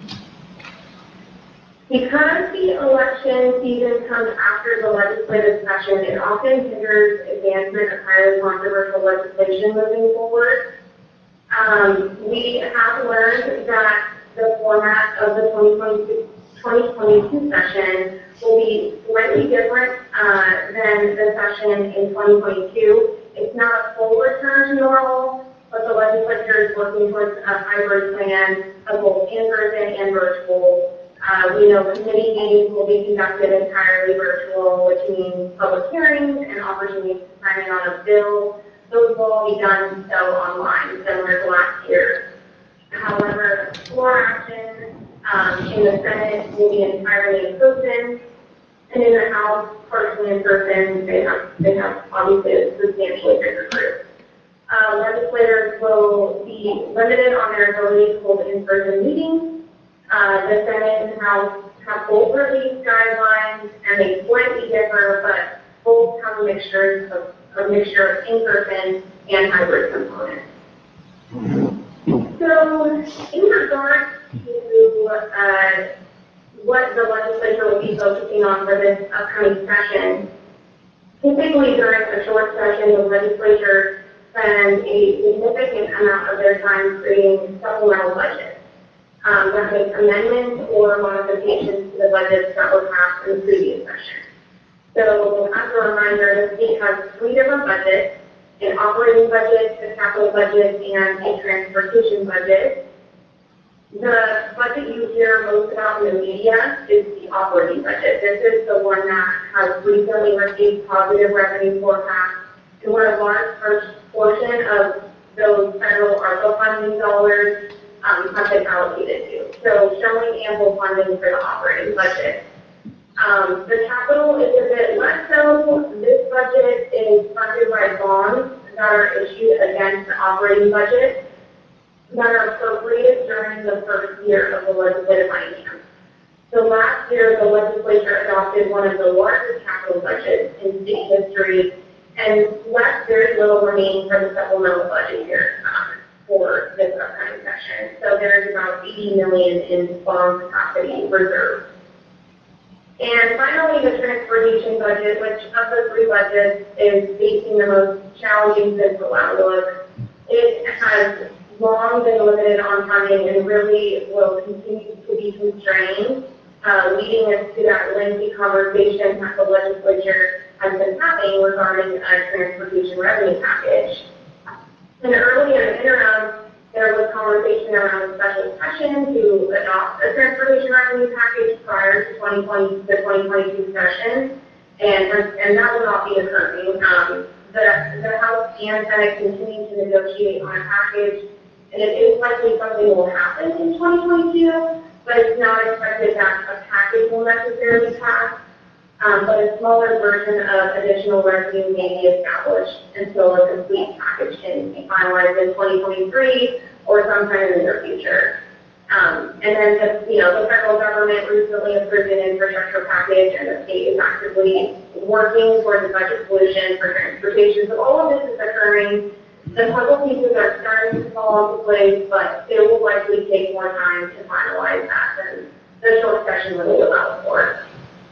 Because the election season comes after the legislative session, it often hinders advancement of highly controversial legislation moving forward. Um, we have learned that the format of the twenty twenty-two session will be slightly different uh, than the session in twenty twenty-two. It's not a full return to normal, but the legislature is working towards a hybrid plan of both in-person and virtual. Uh, we know committee meetings will be conducted entirely virtual, which means public hearings and opportunities to sign in on a bill. Those will all be done so online, similar to last year. However, floor action um, in the Senate will be entirely in person, and in the House, partially in person. They have, they have obviously a substantially bigger group. Uh, legislators will be limited on their ability to hold in-person meetings. Uh, the Senate and House have both released guidelines, and they slightly differ, but both have a mixture of a mixture of in-person and hybrid components. So, in regards to uh, what the legislature will be focusing on for this upcoming session, typically during a short session, the legislature spends a significant amount of their time creating supplemental budgets. Um, that make amendments or modifications to the budgets that were passed in the previous session. So, as a reminder, the state has three different budgets: an operating budget, a capital budget, and a transportation budget. The budget you hear most about in the media is the operating budget. This is the one that has recently received positive revenue forecasts, and where a large portion of those federal ARPA funding dollars Um, have been allocated to. So showing ample funding for the operating budget. Um, the capital is a bit less so. This budget is funded by bonds that are issued against the operating budget that are appropriated during the first year of the legislative finance. So last year, the legislature adopted one of the largest capital budgets in state history and left very little remaining for the supplemental budget year. Um, for this upcoming session. So there's about eighty million dollars in bond capacity reserve. And finally, the transportation budget, which of the three budgets is facing the most challenging fiscal outlook. It has long been limited on funding and really will continue to be constrained, uh, leading us to that lengthy conversation that the legislature has been having regarding a transportation revenue package. And early in the interim, there was conversation around a special session to adopt a transportation revenue package prior to twenty twenty, the twenty twenty-two session, and, and that will not be occurring. Um, the, the House and Senate continue to negotiate on a package, and it is likely something will happen in twenty twenty-two, but it's not expected that a package will necessarily pass. Um, but a smaller version of additional revenue may be established until a complete package can be finalized in twenty twenty-three or sometime in the near future. Um, and then, the, you know, the federal government recently approved an infrastructure package, and the state is actively working towards a budget solution for transportation. So all of this is occurring. The puzzle pieces are starting to fall into place, but it will likely take more time to finalize that than the short session really allows for.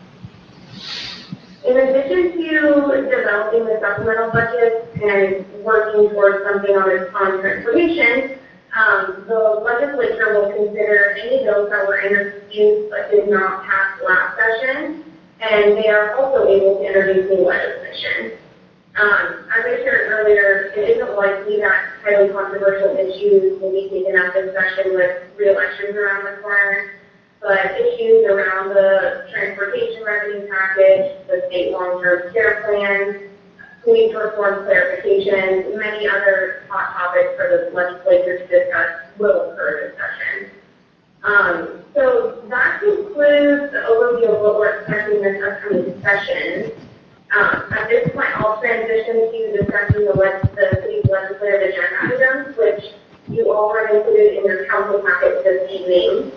In addition to developing the supplemental budget and working towards something on its on transportation, um, the legislature will consider any bills that were introduced but did not pass last session, and they are also able to introduce new legislation. Um, as I shared earlier, it isn't likely that highly controversial issues will be taken up this session with re-elections around the corner. But issues around the transportation revenue package, the state long-term care plan, police reform clarifications, many other hot topics for the legislature to discuss will occur this session. Um, so that concludes the overview of what we're expecting this upcoming session. Um, at this point, I'll transition to discussing the, leg the city's legislative agenda items, which you all are included in your council packet this evening.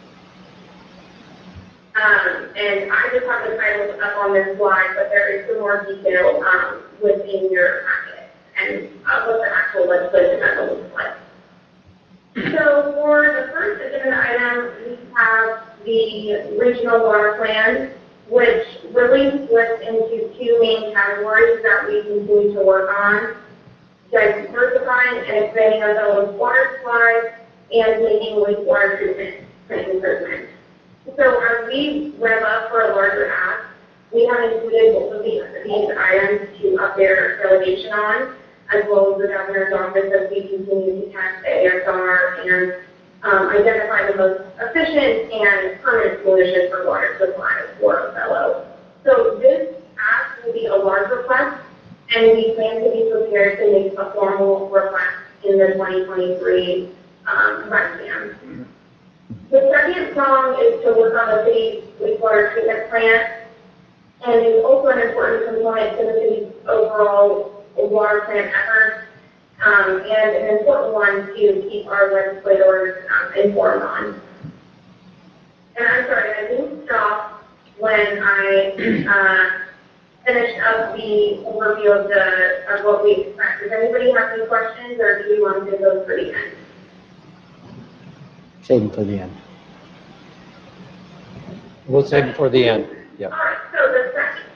Um, and I just have the titles up on this slide, but there is some more detail um, within your packet and uh, what the actual legislation memo looks like. So for the first agenda item, we have the regional water plan, which really splits into two main categories that we continue to work on: diversifying and expanding our Bella's water supply and making wastewater treatment plant improvements. So as we rev up for a larger ask, we have included both of these, these items to update our delegation on, as well as the governor's office as we continue to test the A S R and um, identify the most efficient and permanent solution for water supply for Othello. So this ask will be a large request, and we plan to be prepared to make a formal request in the twenty twenty-three um, rec plan. The second prong is to work on the city's wastewater treatment plant, and is also an important component to the city's overall water plant efforts, um, and an important one to keep our legislators um, informed on. And I'm sorry, I didn't stop when I uh, finished up the overview of the of what we expect. Does anybody have any questions, or do we want to go for the end? Save it for the end. We'll save it for the end. Yeah. All right, so the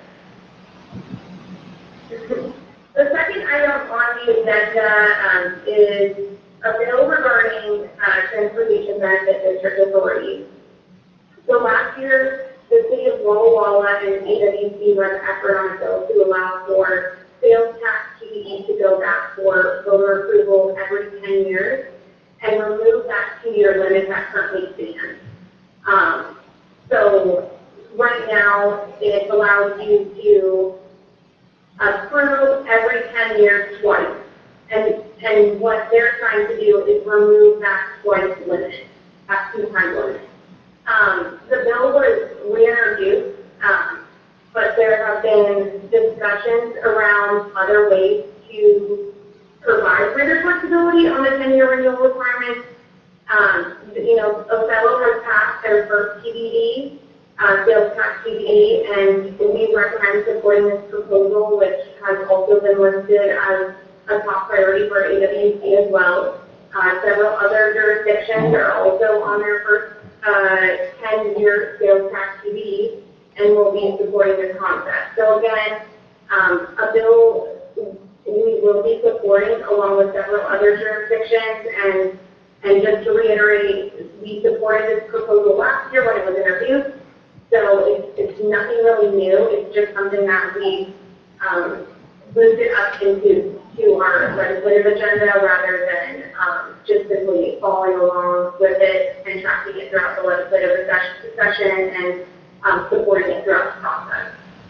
second, the second item on the agenda um, is a bill regarding uh, transportation benefit district authority. So last year, the city of Walla Walla and A W C ran an effort on a bill to allow for sales tax T D E to go back for voter approval every ten years and remove that two-year limit that currently stands. Um, so right now, it allows you to approve every ten years twice. And, and what they're trying to do is remove that twice limit, that two-time limit. Um, the bill was reintroduced, um, but there have been discussions around other ways to provide greater flexibility on the ten-year renewal requirements. Um, you know, Othello has passed their first T D E, uh, sales tax T D E, and we recommend supporting this proposal, which has also been listed as a top priority for A W C as well. Uh, several other jurisdictions are also on their first uh, ten-year sales tax T D E, and will be supporting this concept. So again, um, a bill we will be supporting along with several other jurisdictions, and and just to reiterate, we supported this proposal last year when it was introduced. So it's, it's nothing really new. It's just something that we um, moved it up into to our legislative agenda rather than um, just simply following along with it and tracking it throughout the legislative session and um, supporting it throughout the process.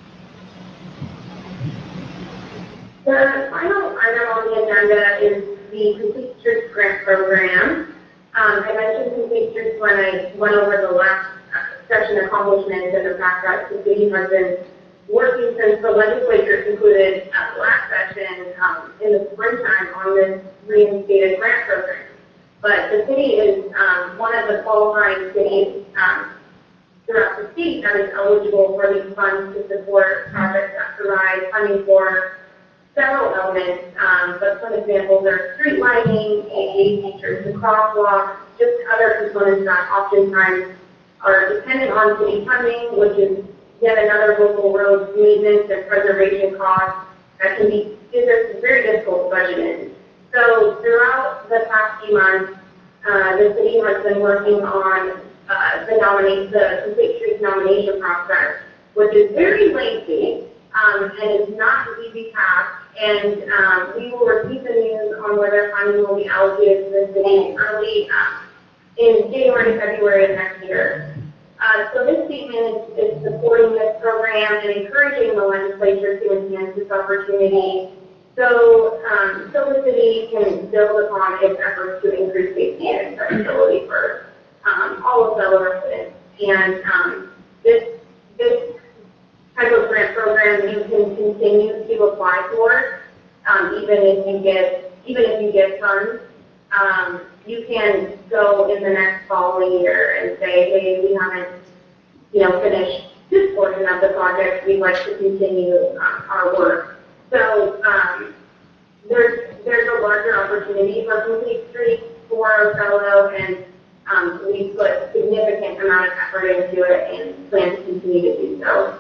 The final item on the agenda is the Complete Streets Grant Program. Um, I mentioned Complete Streets when I went over the last session accomplishments and the fact that the city has been working since the legislature concluded uh, last session um, in the springtime on this reinstated grant program. But the city is um, one of the qualifying cities um, throughout the state that is eligible for these funds to support projects that provide funding for several elements, um, but some examples are street lighting, A D A features, the crosswalk, just other components that oftentimes are dependent on city funding, which is yet another local road maintenance and preservation cost that can be is very difficult to budget in. So throughout the past few months, uh, the city has been working on uh, the nominate the Complete Streets nomination process, which is very lengthy um, and is not an easy task. And um, we will receive the news on whether funding will be allocated to the city early uh, in January, February of next year. Uh, so this statement is, is supporting this program and encouraging the legislature to enhance this opportunity so, um, so the city can build upon its efforts to increase safety and accessibility for um, all of fellow residents. And um, this, this type of grant program you can continue to apply for, um, even if you get even if you get funds. Um, you can go in the next following year and say, hey, we haven't, you know, finished this portion of the project. We'd like to continue um, our work. So um, there's there's a larger opportunity for Complete Streets for Fellow, and um, we put significant amount of effort into it and plan to continue to do so.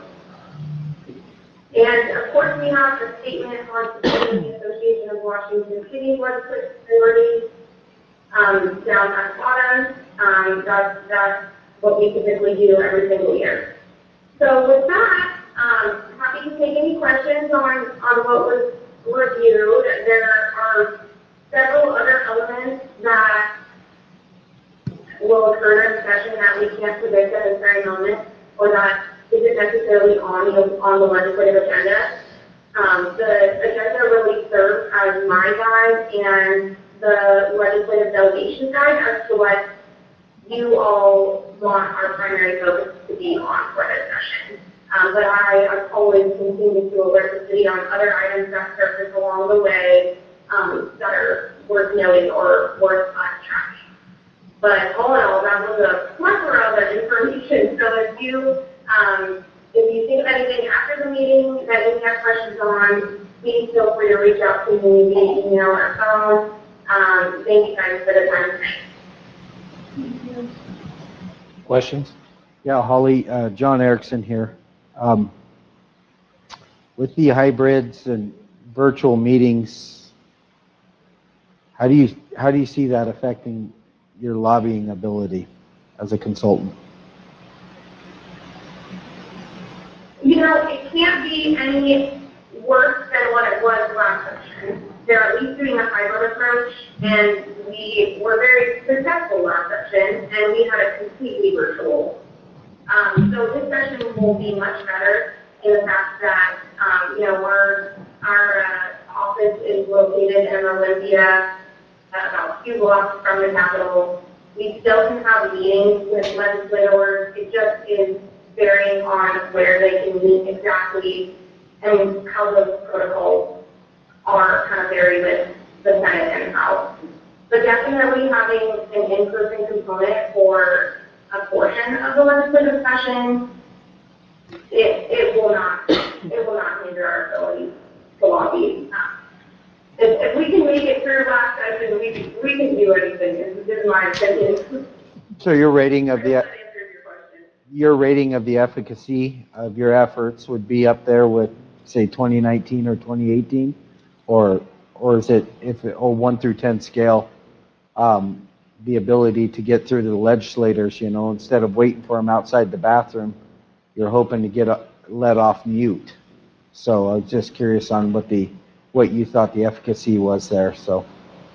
And of course, we have a statement on supporting the Association of Washington City Legislative Authorities um, down at the bottom. Um, that's, that's what we typically do every single year. So with that, um, happy to take any questions on, on what was reviewed. There are several other elements that will occur in session that we can't predict at this very moment, or that isn't necessarily on the, on the legislative agenda. Um, the agenda really serves as my guide and the legislative delegation guide as to what you all want our primary focus to be on for this session. Um, but I have always continued to alert the city on other items that surface along the way um, that are worth noting or worth us tracking. But all in all, that was a plethora of information. So if you um, if you think of anything after the meeting that you have questions on, please feel free to reach out to me via email or phone. Um, thank you guys for the time tonight. Questions? Yeah, Holly, uh, John Erickson here. Um, with the hybrids and virtual meetings, how do you how do you see that affecting your lobbying ability as a consultant? You know, it can't be any worse than what it was last session. They're at least doing a hybrid approach, and we were very successful last session, and we had a completely virtual. Um, so this session will be much better in the fact that, um, you know, our, our uh, office is located in Olympia, uh, about a few blocks from the Capitol. We still can have meetings with legislators. It just is varying on where they can meet exactly and how those protocols are kind of vary with the Senate and House. But definitely having an in-person component for a portion of the legislative session, it, it will not it will not hinder our ability to lobby. If, if we can make it through last session, we we can do anything. This is my opinion. So your rating of the your rating of the efficacy of your efforts would be up there with, say, twenty nineteen or twenty eighteen, or or is it if it, or one through ten scale, um, the ability to get through to the legislators, you know, instead of waiting for them outside the bathroom, you're hoping to get a, let off mute. So I was just curious on what the what you thought the efficacy was there. So.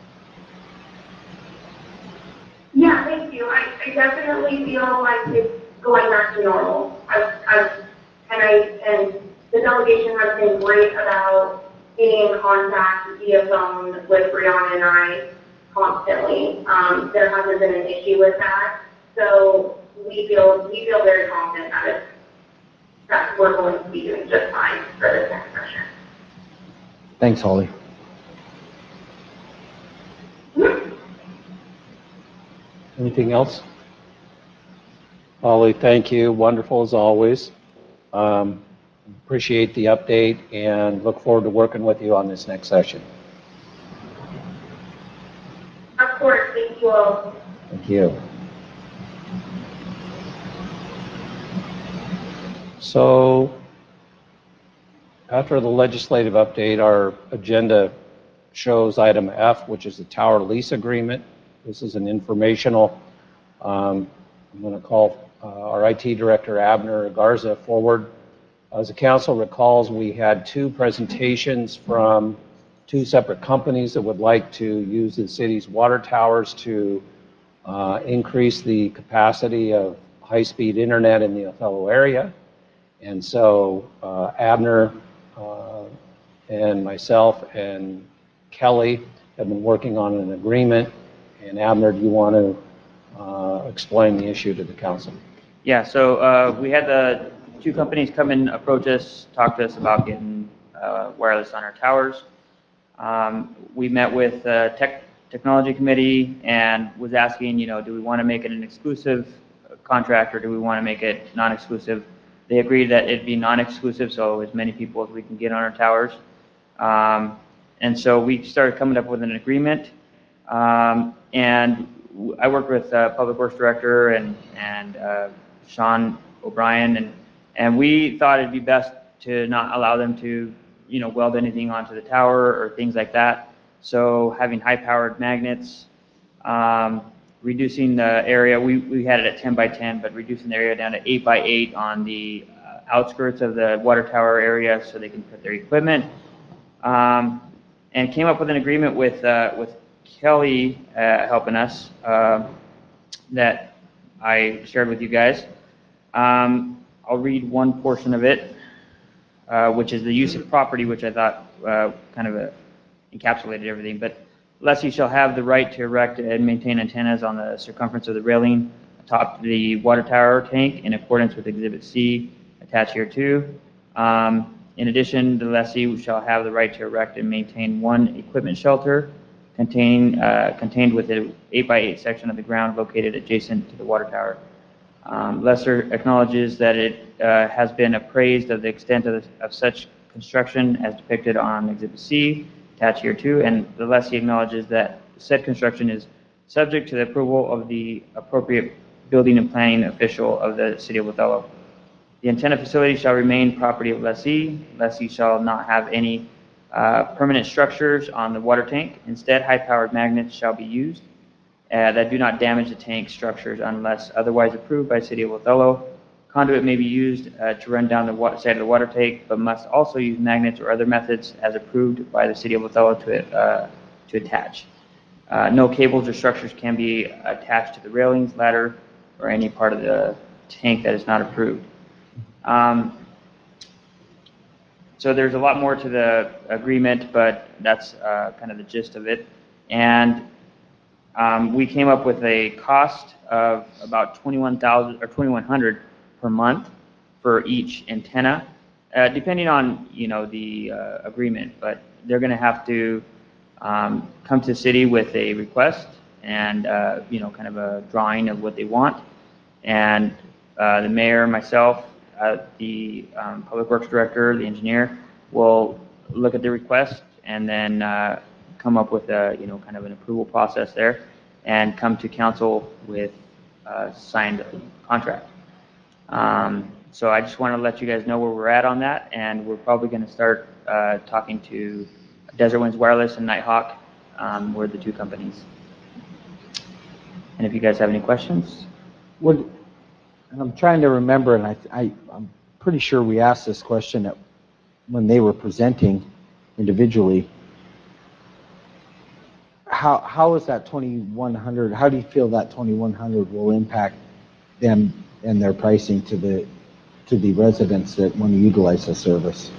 Yeah, thank you. I, I definitely feel like it's going back to normal. I've, I've, and I and the delegation has been great about being in contact via phone with Brianna and I constantly. Um, there hasn't been an issue with that, so we feel we feel very confident that it's, that we're going to be doing just fine for this next session. Thanks, Holly. Anything else? Holly, thank you. Wonderful as always. Um, appreciate the update and look forward to working with you on this next session. Of course, thank you all. Thank you. So, after the legislative update, our agenda shows item F, which is the tower lease agreement. This is an informational. Um, I'm going to call uh, our I T director, Abner Garza, forward. As the council recalls, we had two presentations from two separate companies that would like to use the city's water towers to uh, increase the capacity of high-speed internet in the Othello area. And so uh, Abner uh, and myself and Kelly have been working on an agreement. And Abner, do you want to uh, explain the issue to the council? Yeah, so uh, we had the two companies come and approach us, talk to us about getting uh, wireless on our towers. Um, we met with the tech technology committee and was asking, you know, do we want to make it an exclusive contract or do we want to make it non-exclusive? They agreed that it'd be non-exclusive, so as many people as we can get on our towers. Um, and so we started coming up with an agreement. Um, and w- I worked with uh, Public Works Director and, and uh, Sean O'Brien, and, and we thought it'd be best to not allow them to, you know, weld anything onto the tower or things like that. So having high-powered magnets, um, reducing the area, we, we had it at ten by ten, but reducing the area down to eight by eight on the uh, outskirts of the water tower area so they can put their equipment. Um, and came up with an agreement with, uh, with Kelly uh, helping us uh, that I shared with you guys. Um, I'll read one portion of it, uh, which is the use of property, which I thought uh, kind of uh, encapsulated everything. But lessee shall have the right to erect and maintain antennas on the circumference of the railing atop the water tower tank in accordance with Exhibit C attached here too. Um, in addition, the lessee shall have the right to erect and maintain one equipment shelter containing, uh, contained within eight by eight section of the ground located adjacent to the water tower. Um, Lesser acknowledges that it uh, has been appraised of the extent of, the, of such construction as depicted on Exhibit C attached here too, and the lessee acknowledges that said construction is subject to the approval of the appropriate building and planning official of the City of Othello. The antenna facility shall remain property of lessee. Lessee shall not have any uh, permanent structures on the water tank. Instead, high-powered magnets shall be used uh, that do not damage the tank structures unless otherwise approved by City of Othello. Conduit may be used uh, to run down the wa- side of the water tank, but must also use magnets or other methods as approved by the City of Othello to, uh, to attach. Uh, no cables or structures can be attached to the railings, ladder, or any part of the tank that is not approved. Um, so there's a lot more to the agreement, but that's uh, kind of the gist of it. And um, we came up with a cost of about twenty-one thousand or twenty-one hundred per month for each antenna, uh, depending on, you know, the uh, agreement. But they're going to have to um, come to the city with a request and, uh, you know, kind of a drawing of what they want. And uh, the mayor, myself, uh, the um, public works director, the engineer, will look at the request and then uh, come up with a, you know, kind of an approval process there and come to council with a signed contract. Um, so I just want to let you guys know where we're at on that, and we're probably going to start uh, talking to Desert Winds Wireless and Nighthawk. Um, we're the two companies. And if you guys have any questions. What, and I'm trying to remember, and I, I, I'm pretty sure we asked this question at, when they were presenting individually. How, how is that twenty-one hundred, how do you feel that twenty-one hundred will impact them and their pricing to the, to the residents that want to utilize the service?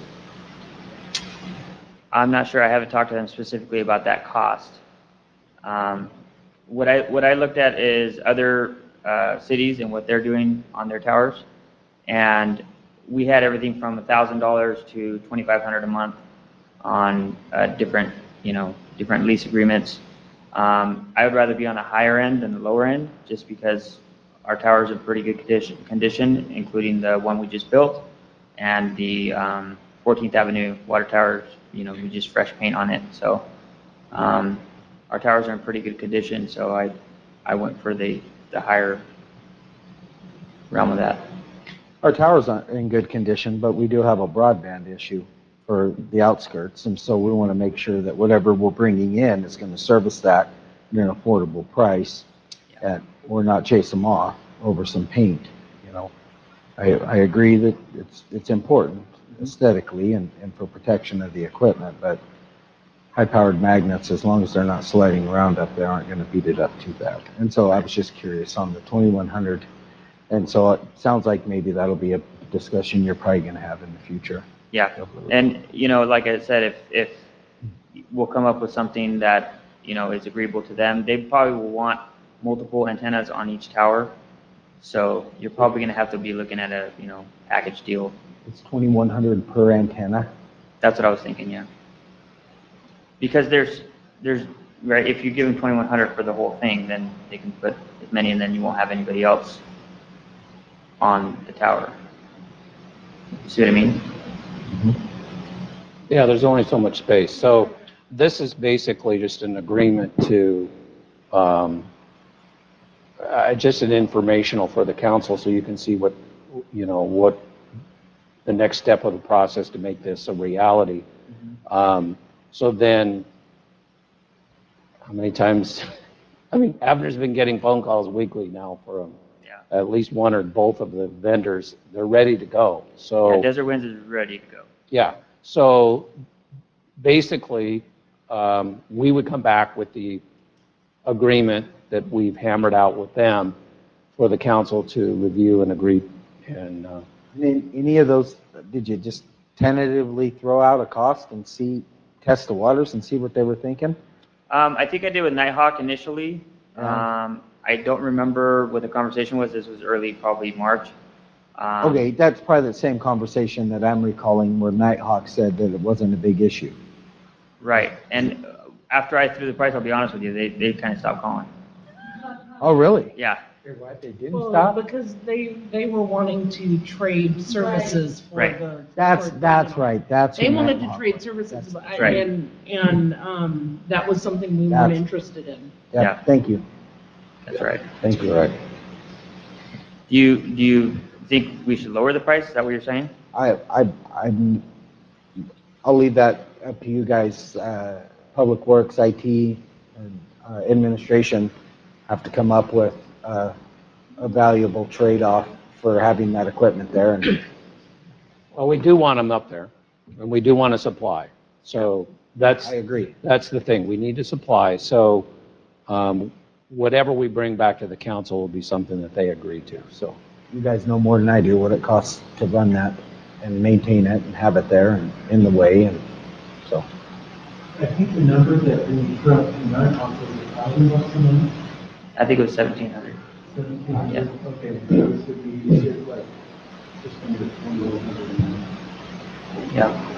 I'm not sure. I haven't talked to them specifically about that cost. Um, what I what I looked at is other uh, cities and what they're doing on their towers, and we had everything from a thousand dollars to twenty-five hundred a month on uh, different, you know, different lease agreements. Um, I would rather be on the higher end than the lower end, just because our tower's in pretty good condition, condition, including the one we just built, and the um, fourteenth Avenue water towers. You know, we just fresh paint on it. So um, our towers are in pretty good condition. So I, I went for the, the higher realm of that. Our towers aren't in good condition, but we do have a broadband issue for the outskirts. And so we want to make sure that whatever we're bringing in is going to service that at an affordable price. Yeah. And we're not chase them off over some paint, you know. I, I agree that it's, it's important aesthetically and, and for protection of the equipment, but high-powered magnets, as long as they're not sliding around up there, aren't going to beat it up too bad. And so I was just curious on the twenty-one hundred, and so it sounds like maybe that'll be a discussion you're probably going to have in the future. Yeah, and you know, like I said, if if we'll come up with something that, you know, is agreeable to them, they probably will want multiple antennas on each tower. So you're probably going to have to be looking at a, you know, package deal. It's twenty-one hundred per antenna. That's what I was thinking, yeah. Because there's, there's, right, if you give them twenty-one hundred for the whole thing, then they can put as many, and then you won't have anybody else on the tower. You see what I mean? Mm-hmm. Yeah, there's only so much space. So this is basically just an agreement to um, uh, just an informational for the council so you can see what, you know, what the next step of the process to make this a reality. Um, so then, how many times, I mean, Abner's been getting phone calls weekly now from Yeah. at least one or both of the vendors. They're ready to go. So. Yeah, Desert Winds is ready to go. Yeah, so basically, um, we would come back with the agreement that we've hammered out with them for the council to review and agree. And, uh, Any, any of those, did you just tentatively throw out a cost and see, test the waters and see what they were thinking? Um, I think I did with Nighthawk initially. Yeah. Um, I don't remember what the conversation was. This was early, probably March. Um, Okay, that's probably the same conversation that I'm recalling where Nighthawk said that it wasn't a big issue. Right. And uh, after I threw the price, I'll be honest with you, they, they kind of stopped calling. Oh, really? Yeah. What, they didn't Well, stop? because they, they were wanting to trade services for Right. the. That's, for, you that's know, right, that's. They who wanted to Nighthawk trade was. services, That's- but- right. and, and, um, that was something we weren't That's- interested in. Yeah, Yeah. thank you, That's right. thank you. right. Do you, do you think we should lower the price? Is that what you're saying? I, I, I'm, I'll leave that up to you guys, uh, Public Works, I T, and uh, administration have to come up with, uh, a valuable trade-off for having that equipment there, and Well, we do want them up there, and we do want to supply. So that's, I agree. that's the thing. We need to supply. So um, whatever we bring back to the council will be something that they agree to, so. You guys know more than I do what it costs to run that and maintain it and have it there and in the way, and so. I think the number that we put up in Nighthawk was a thousand bucks a month. I think it was seventeen hundred. Seventeen hundred? Yeah. Okay, so this would be just like, just under twenty-one hundred a month. Yeah.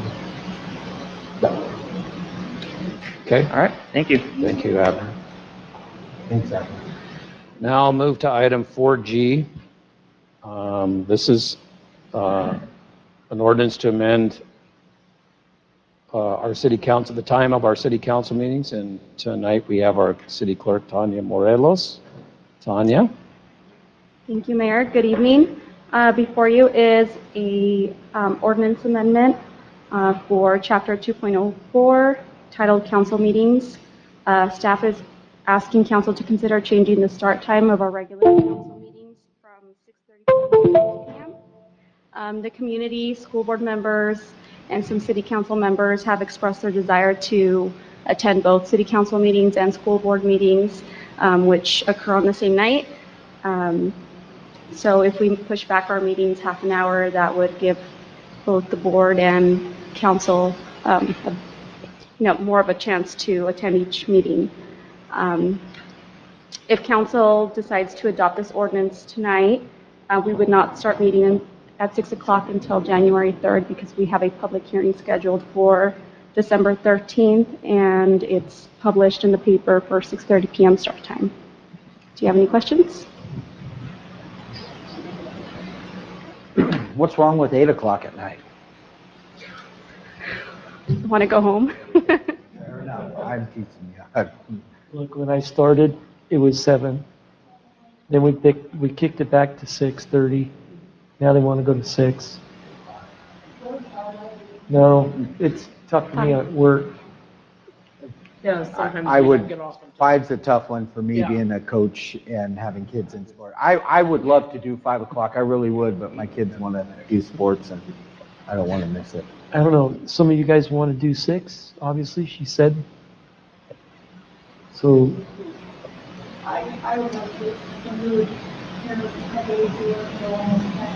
Okay, All right. Thank you. thank you, Abner. Thanks, Adam. Now I'll move to item four G. Um, This is uh, an ordinance to amend uh, our city council, the time of our city council meetings, and tonight we have our city clerk, Tanya Morelos. Tanya? Thank you, Mayor. Good evening. Uh, Before you is a um, ordinance amendment uh, for Chapter two point oh four, titled Council Meetings. Uh, Staff is asking council to consider changing the start time of our regular council meetings from six thirty to six p m Um, The community, school board members, and some city council members have expressed their desire to attend both city council meetings and school board meetings, um, which occur on the same night. Um, So if we push back our meetings half an hour, that would give both the board and council, um, a- you know, more of a chance to attend each meeting. Um, If council decides to adopt this ordinance tonight, uh, we would not start meeting in- at six o'clock until January third because we have a public hearing scheduled for December thirteenth, and it's published in the paper for six thirty p m start time. Do you have any questions? What's wrong with eight o'clock at night? Want to go home? Fair enough. I'm teasing you. Look, when I started, it was seven. Then we picked, we kicked it back to six thirty. Now they want to go to six. No, it's tough for me at work. Yeah, sometimes I we would- don't get off. until- Five's a tough one for me, Yeah. being a coach and having kids in sport. I, I would love to do five o'clock, I really would, but my kids want to do sports and I don't want to miss it. I don't know, some of you guys want to do six, obviously, she said. So, I, I would love to, I'm really, you know, I really do want to go on this time.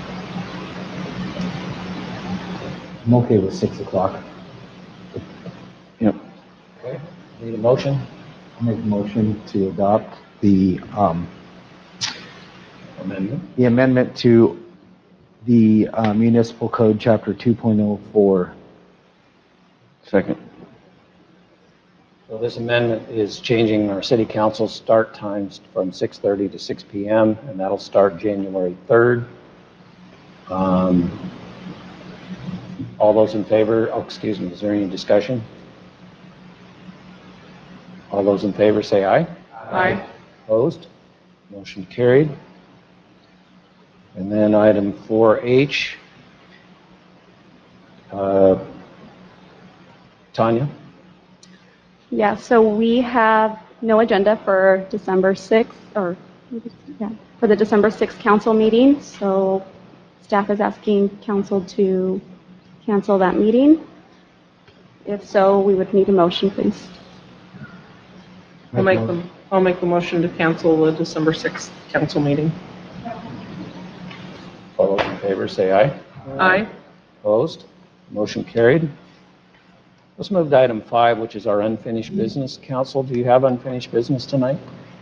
I'm okay with six o'clock. Yep. Okay, need a motion? I'll make a motion to adopt the, um, Amendment. the amendment to the uh, municipal code, chapter two point oh four. Second. So this amendment is changing our city council start times from six thirty to six p m, and that'll start January third. Um, All those in favor, oh, excuse me, is there any discussion? All those in favor say aye. Aye. Opposed? Motion carried. And then item four H. Uh, Tanya? Yeah, so we have no agenda for December sixth, or, yeah, for the December sixth council meeting, so staff is asking council to cancel that meeting. If so, we would need a motion, please. I'll make the, I'll make the motion to cancel the December sixth council meeting. All those in favor say aye. Aye. Opposed? Motion carried. Let's move to item five, which is our unfinished business. Council, do you have unfinished business tonight?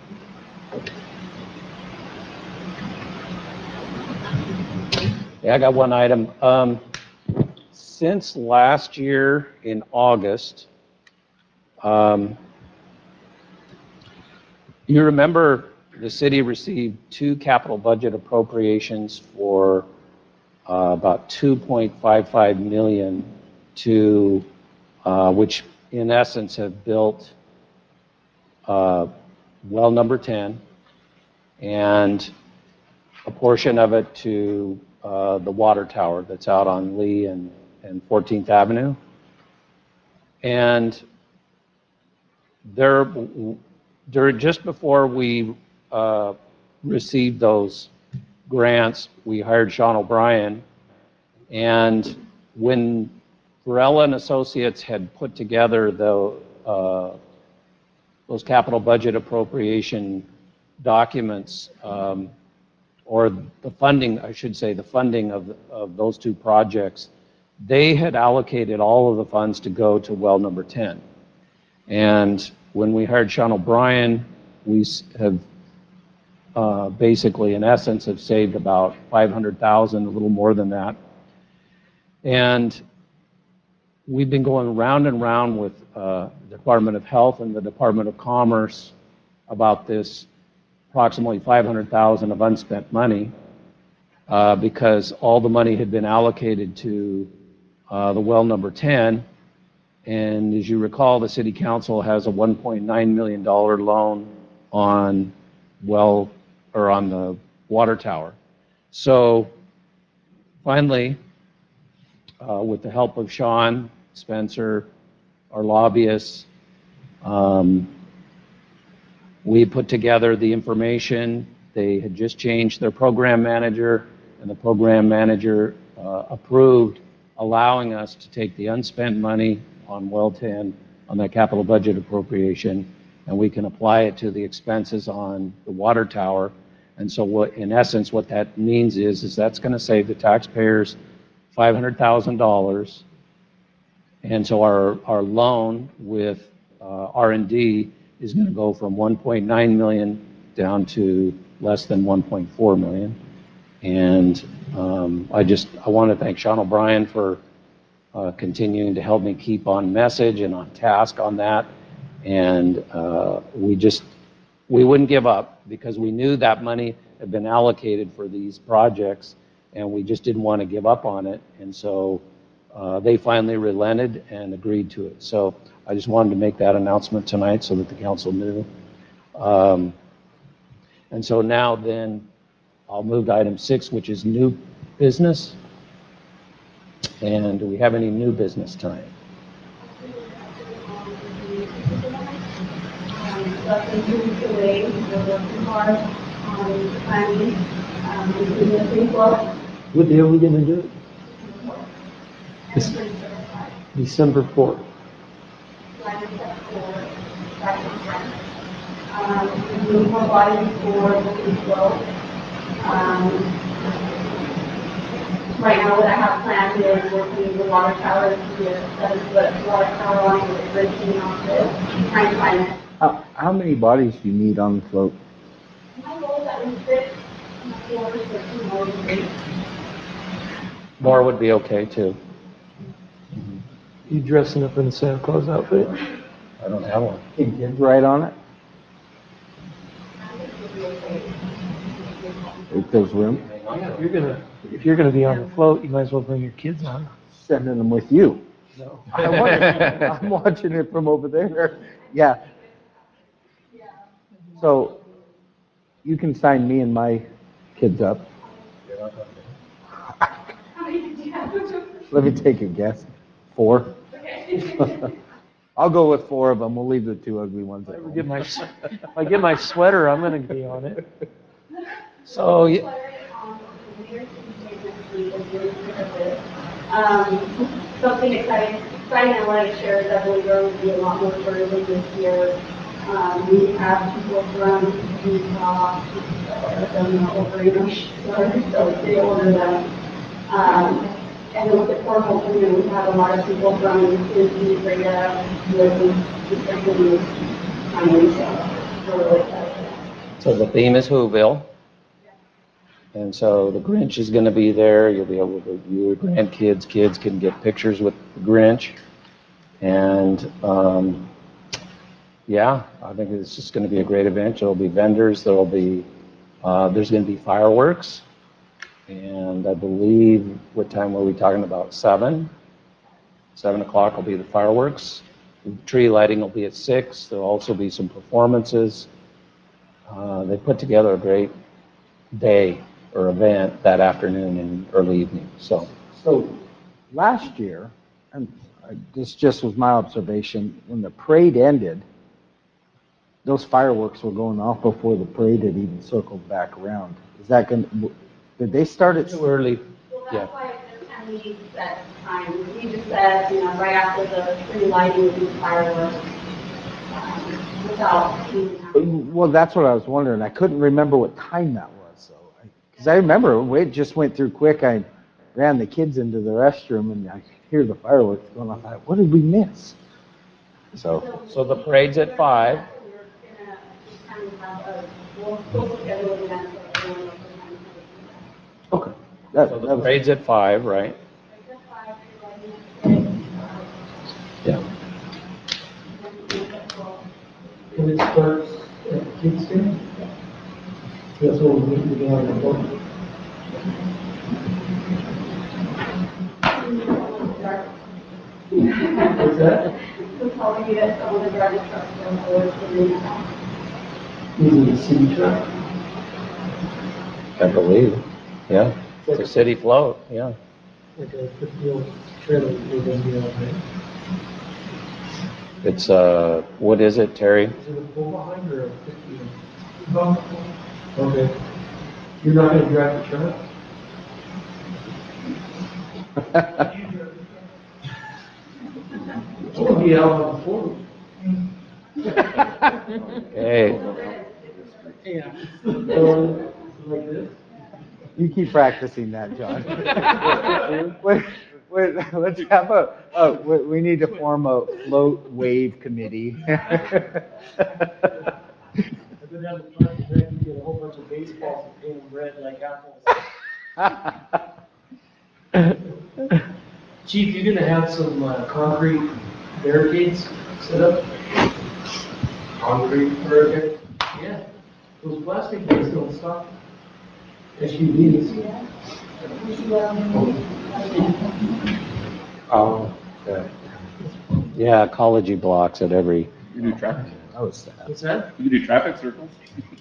Yeah, I got one item. Um, since last year in August, um, you remember the city received two capital budget appropriations for uh, about two point five five million to, uh, which in essence have built uh, well number ten, and a portion of it to uh, the water tower that's out on Lee and, and fourteenth Avenue. And there, during, just before we uh, received those grants, we hired Sean O'Brien. And when Varela and Associates had put together the, uh, those capital budget appropriation documents, um, or the funding, I should say, the funding of, of those two projects, they had allocated all of the funds to go to well number ten. And when we hired Sean O'Brien, we have uh, basically, in essence, have saved about five hundred thousand dollars, a little more than that. And we've been going round and round with uh, the Department of Health and the Department of Commerce about this approximately five hundred thousand dollars of unspent money uh, because all the money had been allocated to uh, the well number ten. And as you recall, the City Council has a one point nine million dollars loan on well, or on the water tower. So finally, uh, with the help of Sean, Spencer, our lobbyists, um, we put together the information. They had just changed their program manager, and the program manager uh, approved allowing us to take the unspent money on well ten, on that capital budget appropriation, and we can apply it to the expenses on the water tower. And so what, in essence, what that means is, is that's going to save the taxpayers five hundred thousand dollars. And so our, our loan with uh, R and D is going to go from one point nine million down to less than one point four million. And um, I just, I want to thank Sean O'Brien for uh, continuing to help me keep on message and on task on that. And uh, we just, we wouldn't give up because we knew that money had been allocated for these projects, and we just didn't want to give up on it. And so uh, they finally relented and agreed to it. So I just wanted to make that announcement tonight so that the council knew. Um, and so now then, I'll move to item six, which is new business. And do we have any new business tonight? Less than two weeks away, we're working hard on planning, um, including the free flow. What day are we gonna do it? Dec- December fourth. Um, we need more bodies for the free flow. Um, right now, what I have planned is working the water tower, the seven foot water tower line with bridging off this, trying to find it. How, how many bodies do you need on the float? My goal is at least six, my goal is six, and more than three. More would be okay too. You dressing up in a Santa Claus outfit? I don't have one. Can kids ride on it? If there's room? If you're gonna, if you're gonna be on the float, you might as well bring your kids on. Sending them with you. No. I want I'm watching it from over there. Yeah. So you can sign me and my kids up. How many did you have? Let me take a guess. Four? Okay. I'll go with four of them. We'll leave the two ugly ones If at I home. get my, if I get my sweater, I'm gonna be on it. So, y- Um, something exciting, exciting I wanted to share is I believe there will be a lot more tourism this year. Um, we have people from Utah, some over English, so they order them. Um, and then with the Cornhole community, we have a lot of people from Tennessee, Freda, Lisbon, especially Miami, so we're really excited. so the theme is Whoville. And so the Grinch is going to be there. You'll be able to, your grandkids, kids can get pictures with the Grinch. And, um, yeah, I think it's just going to be a great event. There'll be vendors. There'll be, uh, there's going to be fireworks. And I believe, what time were we talking about? Seven? Seven o'clock will be the fireworks. Tree lighting will be at six. There'll also be some performances. Uh, they put together a great day or event that afternoon and early evening, so. So last year, and I- this just was my observation, when the parade ended, those fireworks were going off before the parade had even circled back around. Is that going to, did they start at? Too early, Well, yeah. that's why this time we set time. We just said, you know, right after the free lighting would be fireworks. um, Without even Well, that's what I was wondering. I couldn't remember what time that was, so. Because I remember it just went through quick. I ran the kids into the restroom and I hear the fireworks going off. I thought, what did we miss? So, So the parade's at five. we're gonna kind of have a, we'll, we'll schedule an event so everyone knows what time to okay. That, So the that was, parade's at five, right? Yeah. And it starts at Kingston? That's what we need to do on the board. What's that? We'll probably get someone to drive the truck from forward to the house. Is it a city truck? I believe, yeah. It's a city float, yeah. Like a fifty-year trailer, you're gonna be on, right? It's, uh, what is it, Terry? Is it a pull behind or a fifty? Okay. You're not gonna drive the truck? It's gonna be out on the floor. Hey, Yeah. So, like this? you keep practicing that, John. wait, wait, let's have a, oh, we, we need to form a float wave committee. I've been having fun, to get a whole bunch of baseballs and paint them red like apples. Chief, you're gonna have some uh, concrete barricades set up? Concrete barricade? Yeah. Those plastic things don't stop S U Vs. oh, okay. Yeah, ecology blocks at every, You do traffic. That was sad. What's that? You do traffic circles.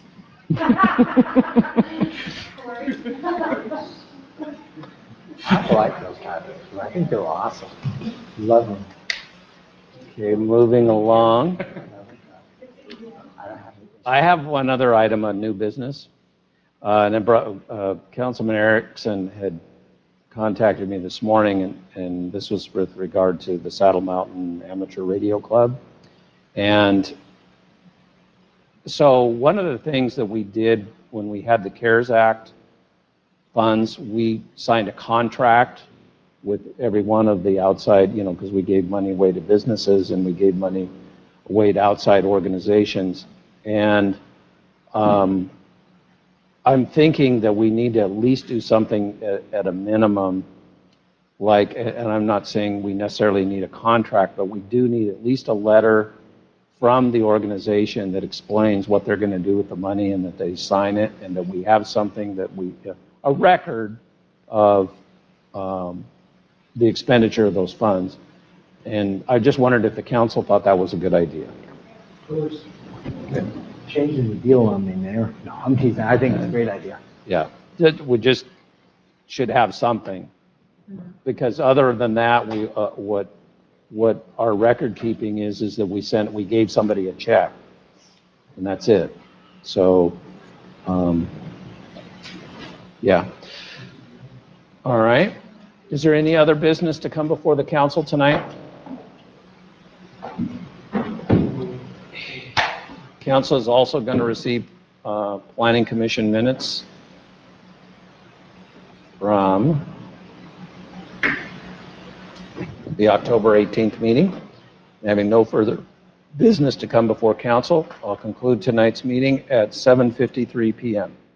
I like those guys. I think they're awesome. Love them. okay, moving along. I have one other item on new business. Uh, and it brought, uh, Councilman Erickson had contacted me this morning, and, and this was with regard to the Saddle Mountain Amateur Radio Club. And so one of the things that we did when we had the CARES Act funds, we signed a contract with every one of the outside, you know, because we gave money away to businesses and we gave money away to outside organizations. And um, I'm thinking that we need to at least do something at, at a minimum, like, and I'm not saying we necessarily need a contract, but we do need at least a letter from the organization that explains what they're going to do with the money and that they sign it, and that we have something that we, a record of um, the expenditure of those funds. And I just wondered if the council thought that was a good idea. Of course. changing the deal on me, Mayor. No, I'm teasing. I think it's a great idea. Yeah, That- we just should have something. Because other than that, we, uh, what, what our record keeping is, is that we sent, we gave somebody a check. And that's it. So, um, yeah. All right. Is there any other business to come before the council tonight? Council is also going to receive uh, Planning Commission minutes from the October eighteenth meeting. Having no further business to come before council, I'll conclude tonight's meeting at seven fifty-three p m